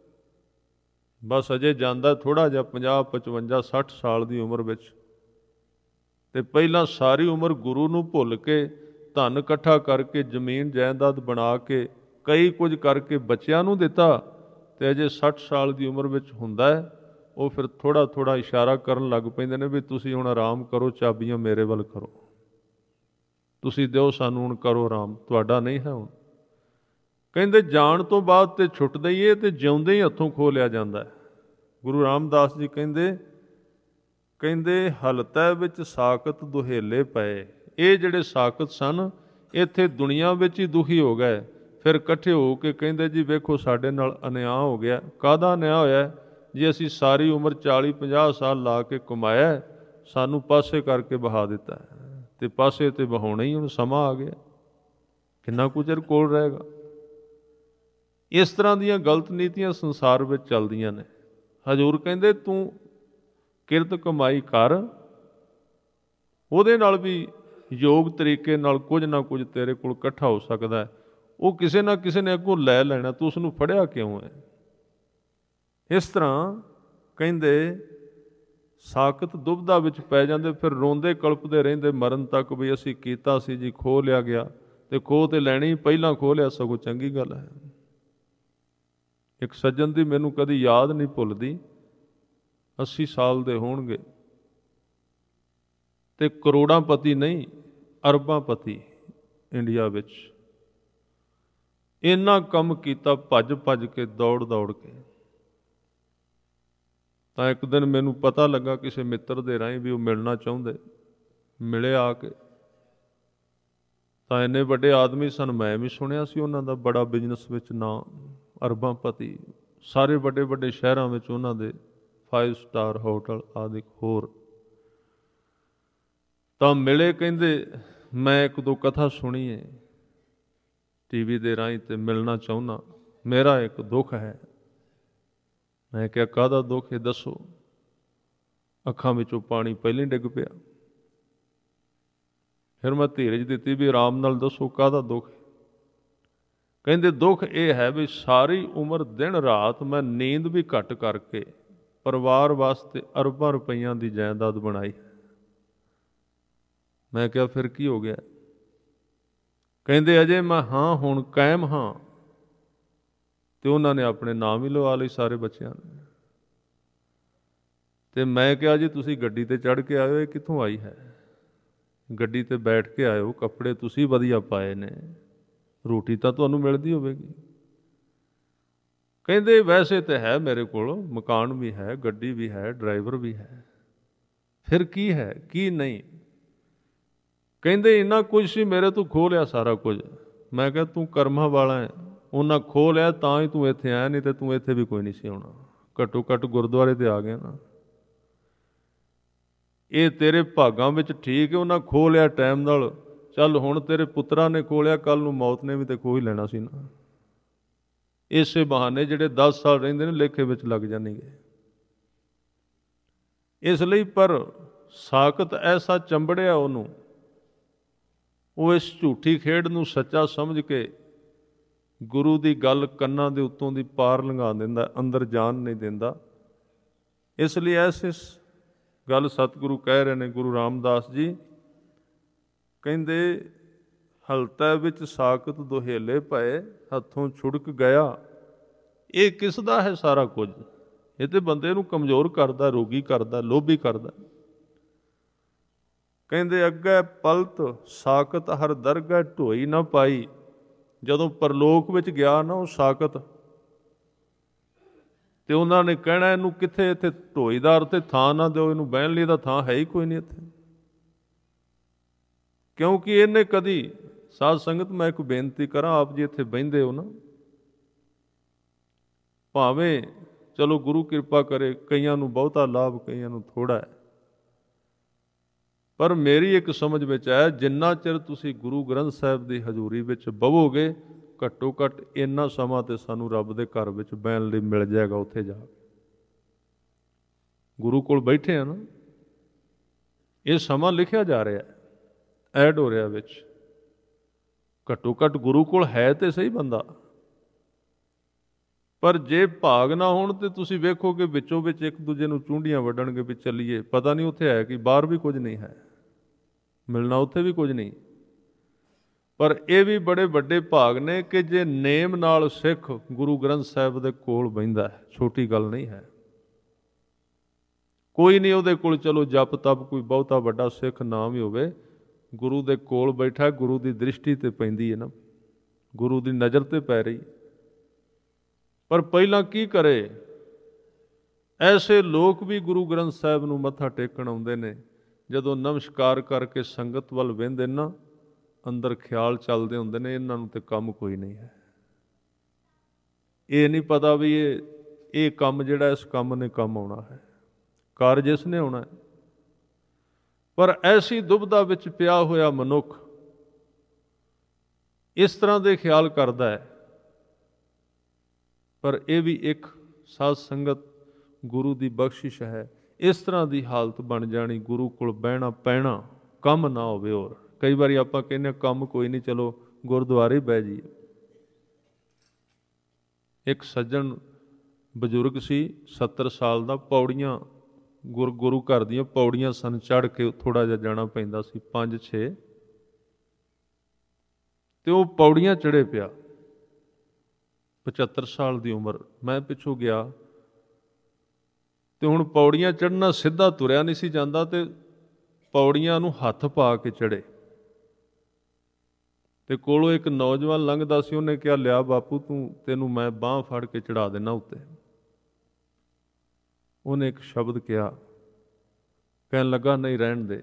S1: ਬਸ ਅਜੇ ਜਾਂਦਾ ਥੋੜ੍ਹਾ ਜਿਹਾ ਪੰਜਾਹ ਪਚਵੰਜਾ ਸੱਠ ਸਾਲ ਦੀ ਉਮਰ ਵਿੱਚ, ਤੇ ਪਹਿਲਾਂ ਸਾਰੀ ਉਮਰ ਗੁਰੂ ਨੂੰ ਭੁੱਲ ਕੇ ਧਨ ਇਕੱਠਾ ਕਰਕੇ ਜ਼ਮੀਨ ਜਾਇਦਾਦ ਬਣਾ ਕੇ ਕਈ ਕੁਝ ਕਰਕੇ ਬੱਚਿਆਂ ਨੂੰ ਦਿੱਤਾ, ਤੇ ਅਜੇ ਸੱਠ ਸਾਲ ਦੀ ਉਮਰ ਵਿੱਚ ਹੁੰਦਾ ਹੈ। ਉਹ ਫਿਰ ਥੋੜ੍ਹਾ ਥੋੜ੍ਹਾ ਇਸ਼ਾਰਾ ਕਰਨ ਲੱਗ ਪੈਂਦੇ ਨੇ ਵੀ ਤੁਸੀਂ ਹੁਣ ਆਰਾਮ ਕਰੋ, ਚਾਬੀਆਂ ਮੇਰੇ ਵੱਲ ਕਰੋ, ਤੁਸੀਂ ਦਿਓ ਸਾਨੂੰ, ਹੁਣ ਕਰੋ ਆਰਾਮ, ਤੁਹਾਡਾ ਨਹੀਂ ਹੈ ਹੁਣ। ਕਹਿੰਦੇ ਜਾਣ ਤੋਂ ਬਾਅਦ ਤੇ ਛੁੱਟਦਾ ਹੀ ਇਹ, ਤੇ ਜਿਉਂਦੇ ਹੀ ਹੱਥੋਂ ਖੋਹ ਲਿਆ ਜਾਂਦਾ ਹੈ। ਗੁਰੂ ਰਾਮਦਾਸ ਜੀ ਕਹਿੰਦੇ ਕਹਿੰਦੇ ਹਲਤੈ ਵਿੱਚ ਸਾਕਤ ਦੁਹੇਲੇ ਪਏ। ਇਹ ਜਿਹੜੇ ਸਾਕਤ ਸਨ ਇੱਥੇ ਦੁਨੀਆ ਵਿੱਚ ਹੀ ਦੁਖੀ ਹੋ ਗਏ। ਫਿਰ ਇਕੱਠੇ ਹੋ ਕੇ ਕਹਿੰਦੇ ਜੀ ਵੇਖੋ ਸਾਡੇ ਨਾਲ ਅਨਿਆਂ ਹੋ ਗਿਆ। ਕਾਹਦਾ ਅਨਿਆਂ ਹੋਇਆ? ਜੀ ਅਸੀਂ ਸਾਰੀ ਉਮਰ ਚਾਲੀ ਪੰਜਾਹ ਸਾਲ ਲਾ ਕੇ ਕਮਾਇਆ, ਸਾਨੂੰ ਪਾਸੇ ਕਰਕੇ ਬਹਾ ਦਿੱਤਾ, ਅਤੇ ਪਾਸੇ ਤੇ ਬਹਾਉਣਾ ਹੀ ਹੁਣ ਸਮਾਂ ਆ ਗਿਆ, ਕਿੰਨਾ ਕੁ ਚਿਰ ਕੋਲ ਰਹੇਗਾ। ਇਸ ਤਰ੍ਹਾਂ ਦੀਆਂ ਗਲਤ ਨੀਤੀਆਂ ਸੰਸਾਰ ਵਿੱਚ ਚੱਲਦੀਆਂ ਨੇ। ਹਜ਼ੂਰ ਕਹਿੰਦੇ ਤੂੰ ਕਿਰਤ ਕਮਾਈ ਕਰ, ਉਹਦੇ ਨਾਲ ਵੀ ਯੋਗ ਤਰੀਕੇ ਨਾਲ ਕੁਝ ਨਾ ਕੁਝ ਤੇਰੇ ਕੋਲ ਇਕੱਠਾ ਹੋ ਸਕਦਾ ਹੈ। ਉਹ ਕਿਸੇ ਨਾ ਕਿਸੇ ਨੇ ਅੱਗੋਂ ਲੈ ਲੈਣਾ, ਤੂੰ ਉਸ ਨੂੰ ਫੜਿਆ ਕਿਉਂ ਹੈ? ਇਸ ਤਰ੍ਹਾਂ ਕਹਿੰਦੇ ਸਾਕਤ ਦੁਬਦਾ ਵਿੱਚ ਪੈ ਜਾਂਦੇ, ਫਿਰ ਰੋਂਦੇ ਕਲਪਦੇ ਰਹਿੰਦੇ ਮਰਨ ਤੱਕ ਵੀ ਅਸੀਂ ਕੀਤਾ ਸੀ ਜੀ, ਖੋਹ ਲਿਆ ਗਿਆ, ਤੇ ਖੋਹ ਤੇ ਲੈਣੀ ਪਹਿਲਾਂ ਖੋਹ ਲਿਆ, ਸਗੋਂ ਚੰਗੀ ਗੱਲ ਹੈ। ਇੱਕ ਸੱਜਣ ਦੀ ਮੈਨੂੰ ਕਦੀ ਯਾਦ ਨਹੀਂ ਭੁੱਲਦੀ, ਅੱਸੀ ਸਾਲ ਦੇ ਹੋਣਗੇ, ਤੇ ਕਰੋੜਾਂ ਪਤੀ ਨਹੀਂ ਅਰਬਾਂ ਪਤੀ ਇੰਡੀਆ ਵਿੱਚ, ਇੰਨਾ ਕੰਮ ਕੀਤਾ ਭੱਜ ਭੱਜ ਕੇ, ਦੌੜ ਦੌੜ ਕੇ। ਤਾਂ ਇੱਕ ਦਿਨ ਮੈਨੂੰ ਪਤਾ ਲੱਗਾ ਕਿਸੇ ਮਿੱਤਰ ਦੇ ਰਾਹੀਂ ਵੀ ਉਹ ਮਿਲਣਾ ਚਾਹੁੰਦੇ। ਮਿਲੇ ਆ ਕੇ ਤਾਂ ਇੰਨੇ ਵੱਡੇ ਆਦਮੀ ਸਨ, ਮੈਂ ਵੀ ਸੁਣਿਆ ਸੀ ਉਹਨਾਂ ਦਾ ਬੜਾ ਬਿਜ਼ਨਸ ਵਿੱਚ ਨਾਂ, ਅਰਬਾਂਪਤੀ, ਸਾਰੇ ਵੱਡੇ ਵੱਡੇ ਸ਼ਹਿਰਾਂ ਵਿੱਚ ਉਹਨਾਂ ਦੇ ਫਾਈਵ ਸਟਾਰ ਹੋਟਲ ਆਦਿ ਹੋਰ। ਤਾਂ ਮਿਲੇ, ਕਹਿੰਦੇ ਮੈਂ ਇੱਕ ਦੋ ਕਥਾ ਸੁਣੀ ਹੈ ਟੀ ਵੀ ਦੇ ਰਾਹੀਂ ਅਤੇ ਮਿਲਣਾ ਚਾਹੁੰਦਾ, ਮੇਰਾ ਇੱਕ ਦੁੱਖ ਹੈ। ਮੈਂ ਕਿਹਾ ਕਾਹਦਾ ਦੁੱਖ ਹੈ ਦੱਸੋ। ਅੱਖਾਂ ਵਿੱਚੋਂ ਪਾਣੀ ਪਹਿਲਾਂ ਹੀ ਡਿੱਗ ਪਿਆ। ਫਿਰ ਮੈਂ ਧੀਰਜ ਦਿੱਤੀ ਵੀ ਆਰਾਮ ਨਾਲ ਦੱਸੋ ਕਾਹਦਾ ਦੁੱਖ ਹੈ। ਕਹਿੰਦੇ ਦੁੱਖ ਇਹ ਹੈ ਵੀ ਸਾਰੀ ਉਮਰ ਦਿਨ ਰਾਤ ਮੈਂ ਨੀਂਦ ਵੀ ਘੱਟ ਕਰਕੇ ਪਰਿਵਾਰ ਵਾਸਤੇ ਅਰਬਾਂ ਰੁਪਈਆਂ ਦੀ ਜਾਇਦਾਦ ਬਣਾਈ। ਮੈਂ ਕਿਹਾ ਫਿਰ ਕੀ ਹੋ ਗਿਆ। ਕਹਿੰਦੇ ਅਜੇ ਮੈਂ ਹਾਂ ਹੁਣ ਕਾਇਮ ਹਾਂ। ਅਤੇ ਉਹਨਾਂ ਨੇ ਆਪਣੇ ਨਾਮ ਹੀ ਲਵਾ ਲਈ ਸਾਰੇ ਬੱਚਿਆਂ ਨੇ। ਅਤੇ ਮੈਂ ਕਿਹਾ ਜੀ ਤੁਸੀਂ ਗੱਡੀ 'ਤੇ ਚੜ੍ਹ ਕੇ ਆਇਓ, ਇਹ ਕਿੱਥੋਂ ਆਈ ਹੈ। ਗੱਡੀ 'ਤੇ ਬੈਠ ਕੇ ਆਇਓ, ਕੱਪੜੇ ਤੁਸੀਂ ਵਧੀਆ ਪਾਏ ਨੇ, ਰੋਟੀ ਤਾਂ ਤੁਹਾਨੂੰ ਮਿਲਦੀ ਹੋਵੇਗੀ। ਕਹਿੰਦੇ ਵੈਸੇ ਤਾਂ ਹੈ ਮੇਰੇ ਕੋਲ, ਮਕਾਨ ਵੀ ਹੈ, ਗੱਡੀ ਵੀ ਹੈ, ਡਰਾਈਵਰ ਵੀ ਹੈ, ਫਿਰ ਕੀ ਹੈ ਕੀ ਨਹੀਂ। ਕਹਿੰਦੇ ਇੰਨਾ ਕੁਝ ਸੀ ਮੇਰੇ ਤੋਂ ਖੋਹ ਲਿਆ ਸਾਰਾ ਕੁਝ। ਮੈਂ ਕਿਹਾ ਤੂੰ ਕਰਮਾਂ ਵਾਲਾ ਹੈ, ਉਹਨਾਂ ਖੋਹ ਲਿਆ ਤਾਂ ਹੀ ਤੂੰ ਇੱਥੇ ਆਇਆ, ਨਹੀਂ ਤਾਂ ਤੂੰ ਇੱਥੇ ਵੀ ਕੋਈ ਨਹੀਂ ਸੀ ਆਉਣਾ। ਘੱਟੋ ਘੱਟ ਗੁਰਦੁਆਰੇ 'ਤੇ ਆ ਗਿਆ ਨਾ। ਇਹ ਤੇਰੇ ਭਾਗਾਂ ਵਿੱਚ ਠੀਕ ਹੈ, ਉਹਨਾਂ ਖੋਹ ਲਿਆ ਟਾਈਮ ਨਾਲ। ਚੱਲ ਹੁਣ ਤੇਰੇ ਪੁੱਤਰਾਂ ਨੇ ਖੋਹ ਲਿਆ, ਕੱਲ੍ਹ ਨੂੰ ਮੌਤ ਨੇ ਵੀ ਤਾਂ ਖੋਹ ਹੀ ਲੈਣਾ ਸੀ ਨਾ। ਇਸੇ ਬਹਾਨੇ ਜਿਹੜੇ ਦਸ ਸਾਲ ਰਹਿੰਦੇ ਨੇ ਲੇਖੇ ਵਿੱਚ ਲੱਗ ਜਾਣਗੇ। ਇਸ ਲਈ ਪਰ ਸਾਕਤ ਐਸਾ ਚੰਬੜਿਆ ਉਹਨੂੰ, ਉਹ ਇਸ ਝੂਠੀ ਖੇਡ ਨੂੰ ਸੱਚਾ ਸਮਝ ਕੇ ਗੁਰੂ ਦੀ ਗੱਲ ਕੰਨਾਂ ਦੇ ਉੱਤੋਂ ਦੀ ਪਾਰ ਲੰਘਾ ਦਿੰਦਾ, ਅੰਦਰ ਜਾਣ ਨਹੀਂ ਦਿੰਦਾ। ਇਸ ਲਈ ਐਸ ਇਸ ਗੱਲ ਸਤਿਗੁਰੂ ਕਹਿ ਰਹੇ ਨੇ, ਗੁਰੂ ਰਾਮਦਾਸ ਜੀ ਕਹਿੰਦੇ ਹਲਤੈ ਵਿੱਚ ਸਾਕਤ ਦੁਹੇਲੇ ਪਏ, ਹੱਥੋਂ ਛੁੜਕ ਗਿਆ। ਇਹ ਕਿਸ ਦਾ ਹੈ ਸਾਰਾ ਕੁਝ। ਇਹ ਤੇ ਬੰਦੇ ਨੂੰ ਕਮਜ਼ੋਰ ਕਰਦਾ, ਰੋਗੀ ਕਰਦਾ, ਲੋਭੀ ਕਰਦਾ। ਕਹਿੰਦੇ ਅੱਗੇ ਪਲਤ ਸਾਕਤ ਹਰ ਦਰਗਹਿ ਢੋਈ ਨਾ ਪਾਈ। ਜਦੋਂ ਪਰਲੋਕ ਵਿੱਚ ਗਿਆ ਨਾ ਉਹ ਸਾਕਤ, ਤੇ ਉਹਨਾਂ ਨੇ ਕਹਿਣਾ ਇਹਨੂੰ ਕਿੱਥੇ, ਇੱਥੇ ਢੋਈਦਾਰ ਤੇ ਥਾਂ ਨਾ ਦਿਓ, ਇਹਨੂੰ ਬਹਿਣ ਲਈ ਤਾਂ ਥਾਂ ਹੈ ਹੀ ਕੋਈ ਨਹੀਂ ਇੱਥੇ। ਕਿਉਂਕਿ ਇਹਨੇ ਕਦੀ, ਸਾਧ ਸੰਗਤ ਮੈਂ ਇੱਕ ਬੇਨਤੀ ਕਰਾਂ, ਆਪ ਜੀ ਇੱਥੇ ਬਹਿੰਦੇ ਹੋ ਨਾ, ਭਾਵੇਂ ਚਲੋ ਗੁਰੂ ਕਿਰਪਾ ਕਰੇ ਕਈਆਂ ਨੂੰ ਬਹੁਤਾ ਲਾਭ, ਕਈਆਂ ਨੂੰ ਥੋੜ੍ਹਾ ਹੈ, ਪਰ ਮੇਰੀ ਇੱਕ ਸਮਝ ਵਿੱਚ ਹੈ ਜਿੰਨਾ ਚਿਰ ਤੁਸੀਂ ਗੁਰੂ ਗ੍ਰੰਥ ਸਾਹਿਬ ਦੀ ਹਜ਼ੂਰੀ ਵਿੱਚ ਬਵੋਗੇ, ਘੱਟੋ ਘੱਟ ਇੰਨਾ ਸਮਾਂ ਤੇ ਸਾਨੂੰ ਰੱਬ ਦੇ ਘਰ ਵਿੱਚ ਬਹਿਣ ਲਈ ਮਿਲ ਜਾਏਗਾ। ਉੱਥੇ ਜਾ ਕੇ ਗੁਰੂ ਕੋਲ ਬੈਠੇ ਆ ਨਾ, ਇਹ ਸਮਾਂ ਲਿਖਿਆ ਜਾ ਰਿਹਾ, ਐਡ ਹੋ ਰਿਹਾ ਵਿੱਚ। ਘੱਟੋ ਘੱਟ ਗੁਰੂ ਕੋਲ ਹੈ ਤੇ ਸਹੀ ਬੰਦਾ। ਪਰ ਜੇ ਭਾਗ ਨਾ ਹੋਣ ਤੇ ਤੁਸੀਂ ਵੇਖੋ ਕਿ ਵਿੱਚੋਂ ਵਿੱਚ ਇੱਕ ਦੂਜੇ ਨੂੰ ਚੂੰਡੀਆਂ ਵੱਢਣਗੇ ਵੀ ਚੱਲੀਏ, ਪਤਾ ਨਹੀਂ ਉੱਥੇ ਹੈ ਕਿ ਬਾਹਰ ਵੀ ਕੁਝ ਨਹੀਂ ਹੈ, ਮਿਲਣਾ ਉੱਥੇ ਵੀ ਕੁਝ ਨਹੀਂ। ਪਰ ਇਹ ਵੀ ਬੜੇ ਵੱਡੇ ਭਾਗ ਨੇ ਕਿ ਜੇ ਨੇਮ ਨਾਲ ਸਿੱਖ ਗੁਰੂ ਗ੍ਰੰਥ ਸਾਹਿਬ ਦੇ ਕੋਲ ਬਹਿੰਦਾ ਹੈ, ਛੋਟੀ ਗੱਲ ਨਹੀਂ ਹੈ। ਕੋਈ ਨਹੀਂ ਉਹਦੇ ਕੋਲ ਚਲੋ ਜਪ ਤਪ ਕੋਈ ਬਹੁਤਾ ਵੱਡਾ ਸਿੱਖ ਨਾ ਵੀ ਹੋਵੇ, ਗੁਰੂ ਦੇ ਕੋਲ ਬੈਠਾ, ਗੁਰੂ ਦੀ ਦ੍ਰਿਸ਼ਟੀ ਤੇ ਪੈਂਦੀ ਹੈ ਨਾ, ਗੁਰੂ ਦੀ ਨਜ਼ਰ ਤੇ ਪੈ ਰਹੀ। ਪਰ ਪਹਿਲਾਂ ਕੀ ਕਰੇ, ਐਸੇ ਲੋਕ ਵੀ ਗੁਰੂ ਗ੍ਰੰਥ ਸਾਹਿਬ ਨੂੰ ਮੱਥਾ ਟੇਕਣ ਆਉਂਦੇ ਨੇ, ਜਦੋਂ ਨਮਸਕਾਰ ਕਰਕੇ ਸੰਗਤ ਵੱਲ ਵਹਿੰਦੇ ਨਾ, ਅੰਦਰ ਖਿਆਲ ਚੱਲਦੇ ਹੁੰਦੇ ਨੇ ਇਹਨਾਂ ਨੂੰ ਤੇ ਕੰਮ ਕੋਈ ਨਹੀਂ ਹੈ। ਇਹ ਨਹੀਂ ਪਤਾ ਵੀ ਇਹ ਇਹ ਕੰਮ ਜਿਹੜਾ, ਇਸ ਕੰਮ ਨੇ ਕੰਮ ਆਉਣਾ ਹੈ, ਕਾਰਜ ਇਸ ਨੇ ਆਉਣਾ ਹੈ। ਪਰ ਐਸੀ ਦੁਬਿਧਾ ਵਿੱਚ ਪਿਆ ਹੋਇਆ ਮਨੁੱਖ ਇਸ ਤਰ੍ਹਾਂ ਦੇ ਖਿਆਲ ਕਰਦਾ ਹੈ। ਪਰ ਇਹ ਵੀ ਇੱਕ ਸਾਧ ਸੰਗਤ ਗੁਰੂ ਦੀ ਬਖਸ਼ਿਸ਼ ਹੈ। ਇਸ ਤਰ੍ਹਾਂ ਦੀ ਹਾਲਤ ਬਣ ਜਾਣੀ, ਗੁਰੂ ਕੋਲ ਬਹਿਣਾ ਪੈਣਾ, ਕੰਮ ਨਾ ਹੋਵੇ। ਹੋਰ ਕਈ ਵਾਰੀ ਆਪਾਂ ਕਹਿੰਦੇ ਕੰਮ ਕੋਈ ਨਹੀਂ, ਚਲੋ ਗੁਰਦੁਆਰੇ ਬਹਿ ਜਾਈਏ। ਇੱਕ ਸੱਜਣ ਬਜ਼ੁਰਗ ਸੀ, ਸੱਤਰ ਸਾਲ ਦਾ, ਪੌੜੀਆਂ ਗੁਰ ਗੁਰੂ ਘਰ ਦੀਆਂ ਪੌੜੀਆਂ ਸਨ, ਚੜ੍ਹ ਕੇ ਥੋੜ੍ਹਾ ਜਿਹਾ ਜਾਣਾ ਪੈਂਦਾ ਸੀ, ਪੰਜ ਛੇ, ਅਤੇ ਉਹ ਪੌੜੀਆਂ ਚੜ੍ਹੇ ਪਿਆ, ਪਚੱਤਰ ਸਾਲ ਦੀ ਉਮਰ। ਮੈਂ ਪਿੱਛੋਂ ਗਿਆ ਅਤੇ ਹੁਣ ਪੌੜੀਆਂ ਚੜ੍ਹਨਾ, ਸਿੱਧਾ ਤੁਰਿਆ ਨਹੀਂ ਸੀ ਜਾਂਦਾ, ਅਤੇ ਪੌੜੀਆਂ ਨੂੰ ਹੱਥ ਪਾ ਕੇ ਚੜ੍ਹੇ। ਤੇ ਕੋਲੋਂ ਇੱਕ ਨੌਜਵਾਨ ਲੰਘਦਾ ਸੀ, ਉਹਨੇ ਕਿਹਾ, ਲਿਆ ਬਾਪੂ ਤੂੰ, ਤੈਨੂੰ ਮੈਂ ਬਾਂਹ ਫੜ ਕੇ ਚੜਾ ਦੇਣਾ ਉੱਤੇ। ਉਹਨੇ ਇੱਕ ਸ਼ਬਦ ਕਿਹਾ, ਕਹਿਣ ਲੱਗਾ, ਨਹੀਂ ਰਹਿਣ ਦੇ।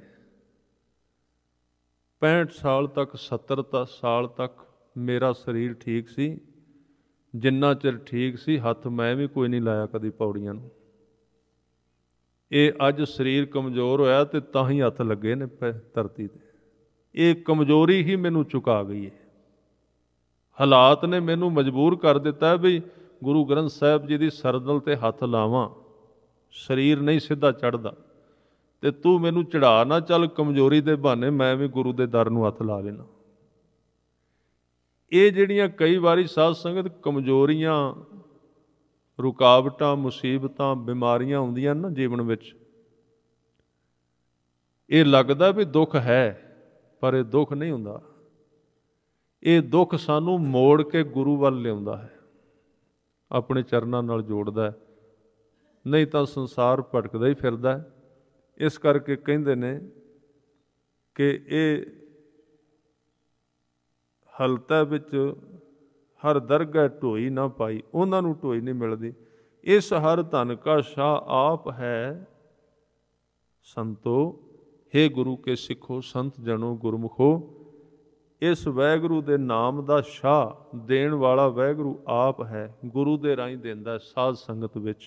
S1: ਪੈਂਹਠ ਸਾਲ ਤੱਕ, ਸੱਤਰ ਸਾਲ ਤੱਕ ਮੇਰਾ ਸਰੀਰ ਠੀਕ ਸੀ। ਜਿੰਨਾ ਚਿਰ ਠੀਕ ਸੀ, ਹੱਥ ਮੈਂ ਵੀ ਕੋਈ ਨਹੀਂ ਲਾਇਆ ਕਦੀ ਪੌੜੀਆਂ ਨੂੰ। ਇਹ ਅੱਜ ਸਰੀਰ ਕਮਜ਼ੋਰ ਹੋਇਆ ਤੇ ਤਾਂ ਹੀ ਹੱਥ ਲੱਗੇ ਨੇ ਧਰਤੀ 'ਤੇ। ਇਹ ਕਮਜ਼ੋਰੀ ਹੀ ਮੈਨੂੰ ਚੁਕਾ ਗਈ ਹੈ। ਹਾਲਾਤ ਨੇ ਮੈਨੂੰ ਮਜਬੂਰ ਕਰ ਦਿੱਤਾ ਵੀ ਗੁਰੂ ਗ੍ਰੰਥ ਸਾਹਿਬ ਜੀ ਦੀ ਸਰਦਲ 'ਤੇ ਹੱਥ ਲਾਵਾਂ, ਸਰੀਰ ਨਹੀਂ ਸਿੱਧਾ ਚੜ੍ਹਦਾ, ਤੇ ਤੂੰ ਮੈਨੂੰ ਚੜ੍ਹਾ ਨਾ ਚੱਲ ਕਮਜ਼ੋਰੀ ਦੇ ਬਹਾਨੇ, ਮੈਂ ਵੀ ਗੁਰੂ ਦੇ ਦਰ ਨੂੰ ਹੱਥ ਲਾ ਲੈਣਾ। ਇਹ ਜਿਹੜੀਆਂ ਕਈ ਵਾਰੀ ਸਾਧ ਸੰਗਤ ਕਮਜ਼ੋਰੀਆਂ, ਰੁਕਾਵਟਾਂ, ਮੁਸੀਬਤਾਂ, ਬਿਮਾਰੀਆਂ ਆਉਂਦੀਆਂ ਨਾ ਜੀਵਨ ਵਿੱਚ, ਇਹ ਲੱਗਦਾ ਵੀ ਦੁੱਖ ਹੈ, ਪਰ ਇਹ ਦੁੱਖ ਨਹੀਂ ਹੁੰਦਾ। ਇਹ ਦੁੱਖ ਸਾਨੂੰ ਮੋੜ ਕੇ ਗੁਰੂ ਵੱਲ ਲਿਆਉਂਦਾ ਹੈ, ਆਪਣੇ ਚਰਨਾਂ ਨਾਲ ਜੋੜਦਾ ਹੈ, ਨਹੀਂ ਤਾਂ ਸੰਸਾਰ ਭਟਕਦਾ ਹੀ ਫਿਰਦਾ। ਇਸ ਕਰਕੇ ਕਹਿੰਦੇ ਨੇ ਕਿ ਇਹ ਹਲਤਾ ਵਿੱਚ ਹਰ ਦਰਗਾਹ ਢੋਈ ਨਾ ਪਾਈ, ਉਹਨਾਂ ਨੂੰ ਢੋਈ ਨਹੀਂ ਮਿਲਦੀ। ਇਸ ਹਰ ਧਨ ਕਾ ਸ਼ਾਹ ਆਪ ਹੈ ਸੰਤੋ, ਹੇ ਗੁਰੂ ਕੇ ਸਿੱਖੋ ਸੰਤ ਜਨੋ ਗੁਰਮੁਖੋ। ਇਸ ਵਾਹਿਗੁਰੂ ਦੇ ਨਾਮ ਦਾ ਸ਼ਾਹ ਦੇਣ ਵਾਲਾ ਵਾਹਿਗੁਰੂ ਆਪ ਹੈ, ਗੁਰੂ ਦੇ ਰਾਹੀਂ ਦਿੰਦਾ ਸਾਧ ਸੰਗਤ ਵਿੱਚ।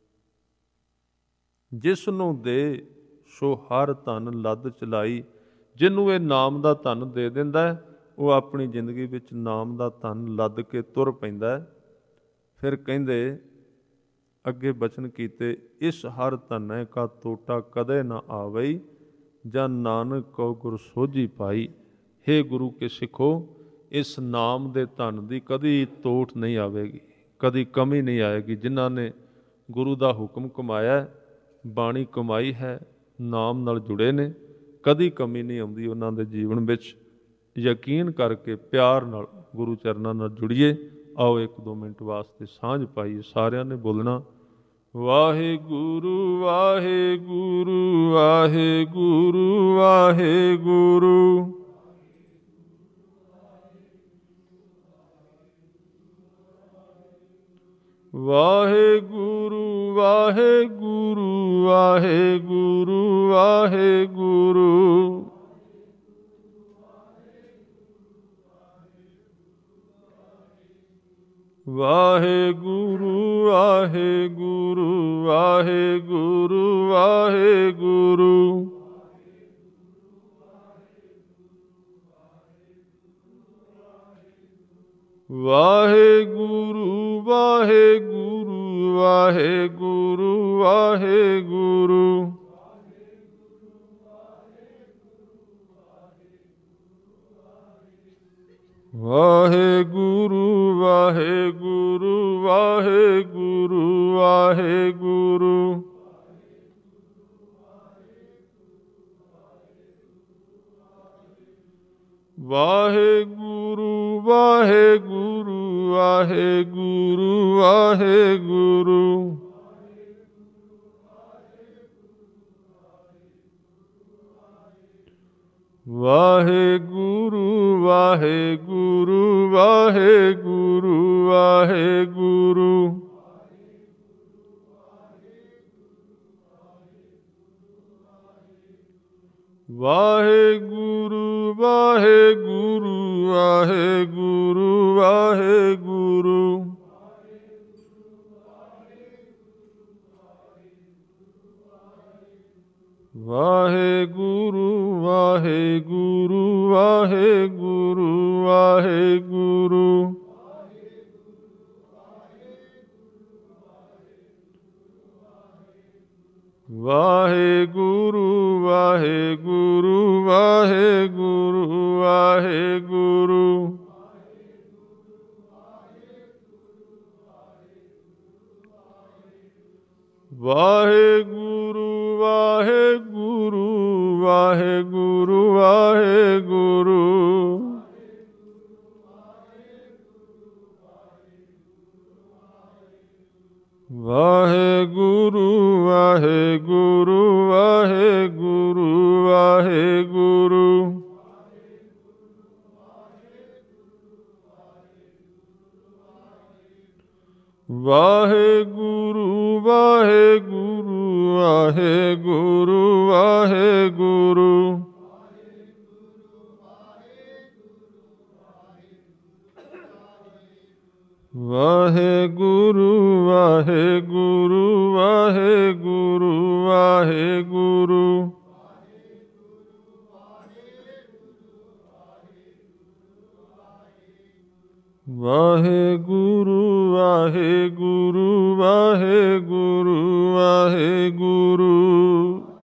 S1: ਜਿਸ ਨੂੰ ਦੇ ਸੋ ਹਰ ਧਨ ਲੱਦ ਚਲਾਈ। ਜਿਹਨੂੰ ਇਹ ਨਾਮ ਦਾ ਧਨ ਦੇ ਦਿੰਦਾ, ਉਹ ਆਪਣੀ ਜ਼ਿੰਦਗੀ ਵਿੱਚ ਨਾਮ ਦਾ ਧਨ ਲੱਦ ਕੇ ਤੁਰ ਪੈਂਦਾ। ਫਿਰ ਕਹਿੰਦੇ ਅੱਗੇ ਬਚਨ ਕੀਤੇ, ਇਸ ਹਰ ਧਨੈ ਕਾ ਟੋਟਾ ਕਦੇ ਨਾ ਆਵਈ, ਜਾਂ ਨਾਨਕ ਕਉ ਗੁਰ ਸੋਝੀ ਪਾਈ। ਹੇ ਗੁਰੂ ਕੇ ਸਿੱਖੋ, ਇਸ ਨਾਮ ਦੇ ਧਨ ਦੀ ਕਦੀ ਤੋਟ ਨਹੀਂ ਆਵੇਗੀ, ਕਦੀ ਕਮੀ ਨਹੀਂ ਆਏਗੀ। ਜਿਨ੍ਹਾਂ ਨੇ ਗੁਰੂ ਦਾ ਹੁਕਮ ਕਮਾਇਆ, ਬਾਣੀ ਕਮਾਈ ਹੈ, ਨਾਮ ਨਾਲ ਜੁੜੇ ਨੇ, ਕਦੀ ਕਮੀ ਨਹੀਂ ਆਉਂਦੀ ਉਹਨਾਂ ਦੇ ਜੀਵਨ ਵਿੱਚ। ਯਕੀਨ ਕਰਕੇ ਪਿਆਰ ਨਾਲ ਗੁਰੂ ਚਰਨਾਂ ਨਾਲ ਜੁੜੀਏ। ਆਓ ਇੱਕ ਦੋ ਮਿੰਟ ਵਾਸਤੇ ਸਾਂਝ ਪਾਈਏ। ਸਾਰਿਆਂ ਨੇ ਬੋਲਣਾ, ਵਾਹਿਗੁਰੂ ਵਾਹਿਗੁਰੂ ਵਾਹਿਗੁਰੂ ਵਾਹਿਗੁਰੂ। ਵਾਹਿਗੁਰੂ ਵਾਹਿਗੁਰੂ ਵਾਹਿਗੁਰੂ ਵਾਹਿਗੁਰੂ। ਵਾਹਿਗੁਰੂ ਵਾਹਿਗੁਰੂ ਵਾਹਿਗੁਰੂ ਵਾਹਿਗੁਰੂ। ਵਾਹਿਗੁਰੂ ਵਾਹਿਗੁਰੂ ਵਾਹਿਗੁਰੂ ਵਾਹਿਗੁਰੂ। ਵਾਹਿਗੁਰੂ ਵਾਹਿਗੁਰੂ ਵਾਹਿਗੁਰੂ ਵਾਹਿਗੁਰੂ। ਵਾਹਿਗੁਰੂ ਵਾਹਿਗੁਰੂ ਵਾਹਿਗੁਰੂ ਵਾਹਿਗੁਰੂ। ਵਾਹਿਗੁਰੂ ਵਾਹਿਗੁਰੂ ਵਾਹਿਗੁਰੂ ਵਾਹਿਗੁਰੂ। ਵਾਹਿਗੁਰੂ ਵਾਹਿਗੁਰੂ ਵਾਹਿਗੁਰੂ ਵਾਹਿਗੁਰੂ। ਵਾਹਿਗੁਰੂ ਵਾਹਿਗੁਰੂ ਵਾਹਿਗੁਰੂ ਵਾਹਿਗੁਰੂ। ਵਾਹਿਗੁਰੂ ਵਾਹਿਗੁਰੂ ਵਾਹਿਗੁਰੂ ਵਾਹਿਗੁਰੂ। ਵਾਹਿਗੁਰੂ ਵਾਹਿਗੁਰੂ ਵਾਹਿਗੁਰੂ ਵਾਹਿਗੁਰੂ। ਵਾਹਿਗੁਰੂ ਵਾਹਿਗੁਰੂ ਵਾਹਿਗੁਰੂ ਵਾਹਿਗੁਰੂ। ਵਾਹਿਗੁਰੂ ਵਾਹਿਗੁਰੂ ਵਾਹਿਗੁਰੂ ਵਾਹਿਗੁਰੂ ਵਾਹਿਗੁਰੂ ਵਾਹਿਗੁਰੂ ਵਾਹਿਗੁਰੂ ਵਾਹਿਗੁਰੂ ਵਾਹਿਗੁਰੂ ਵਾਹਿਗੁਰੂ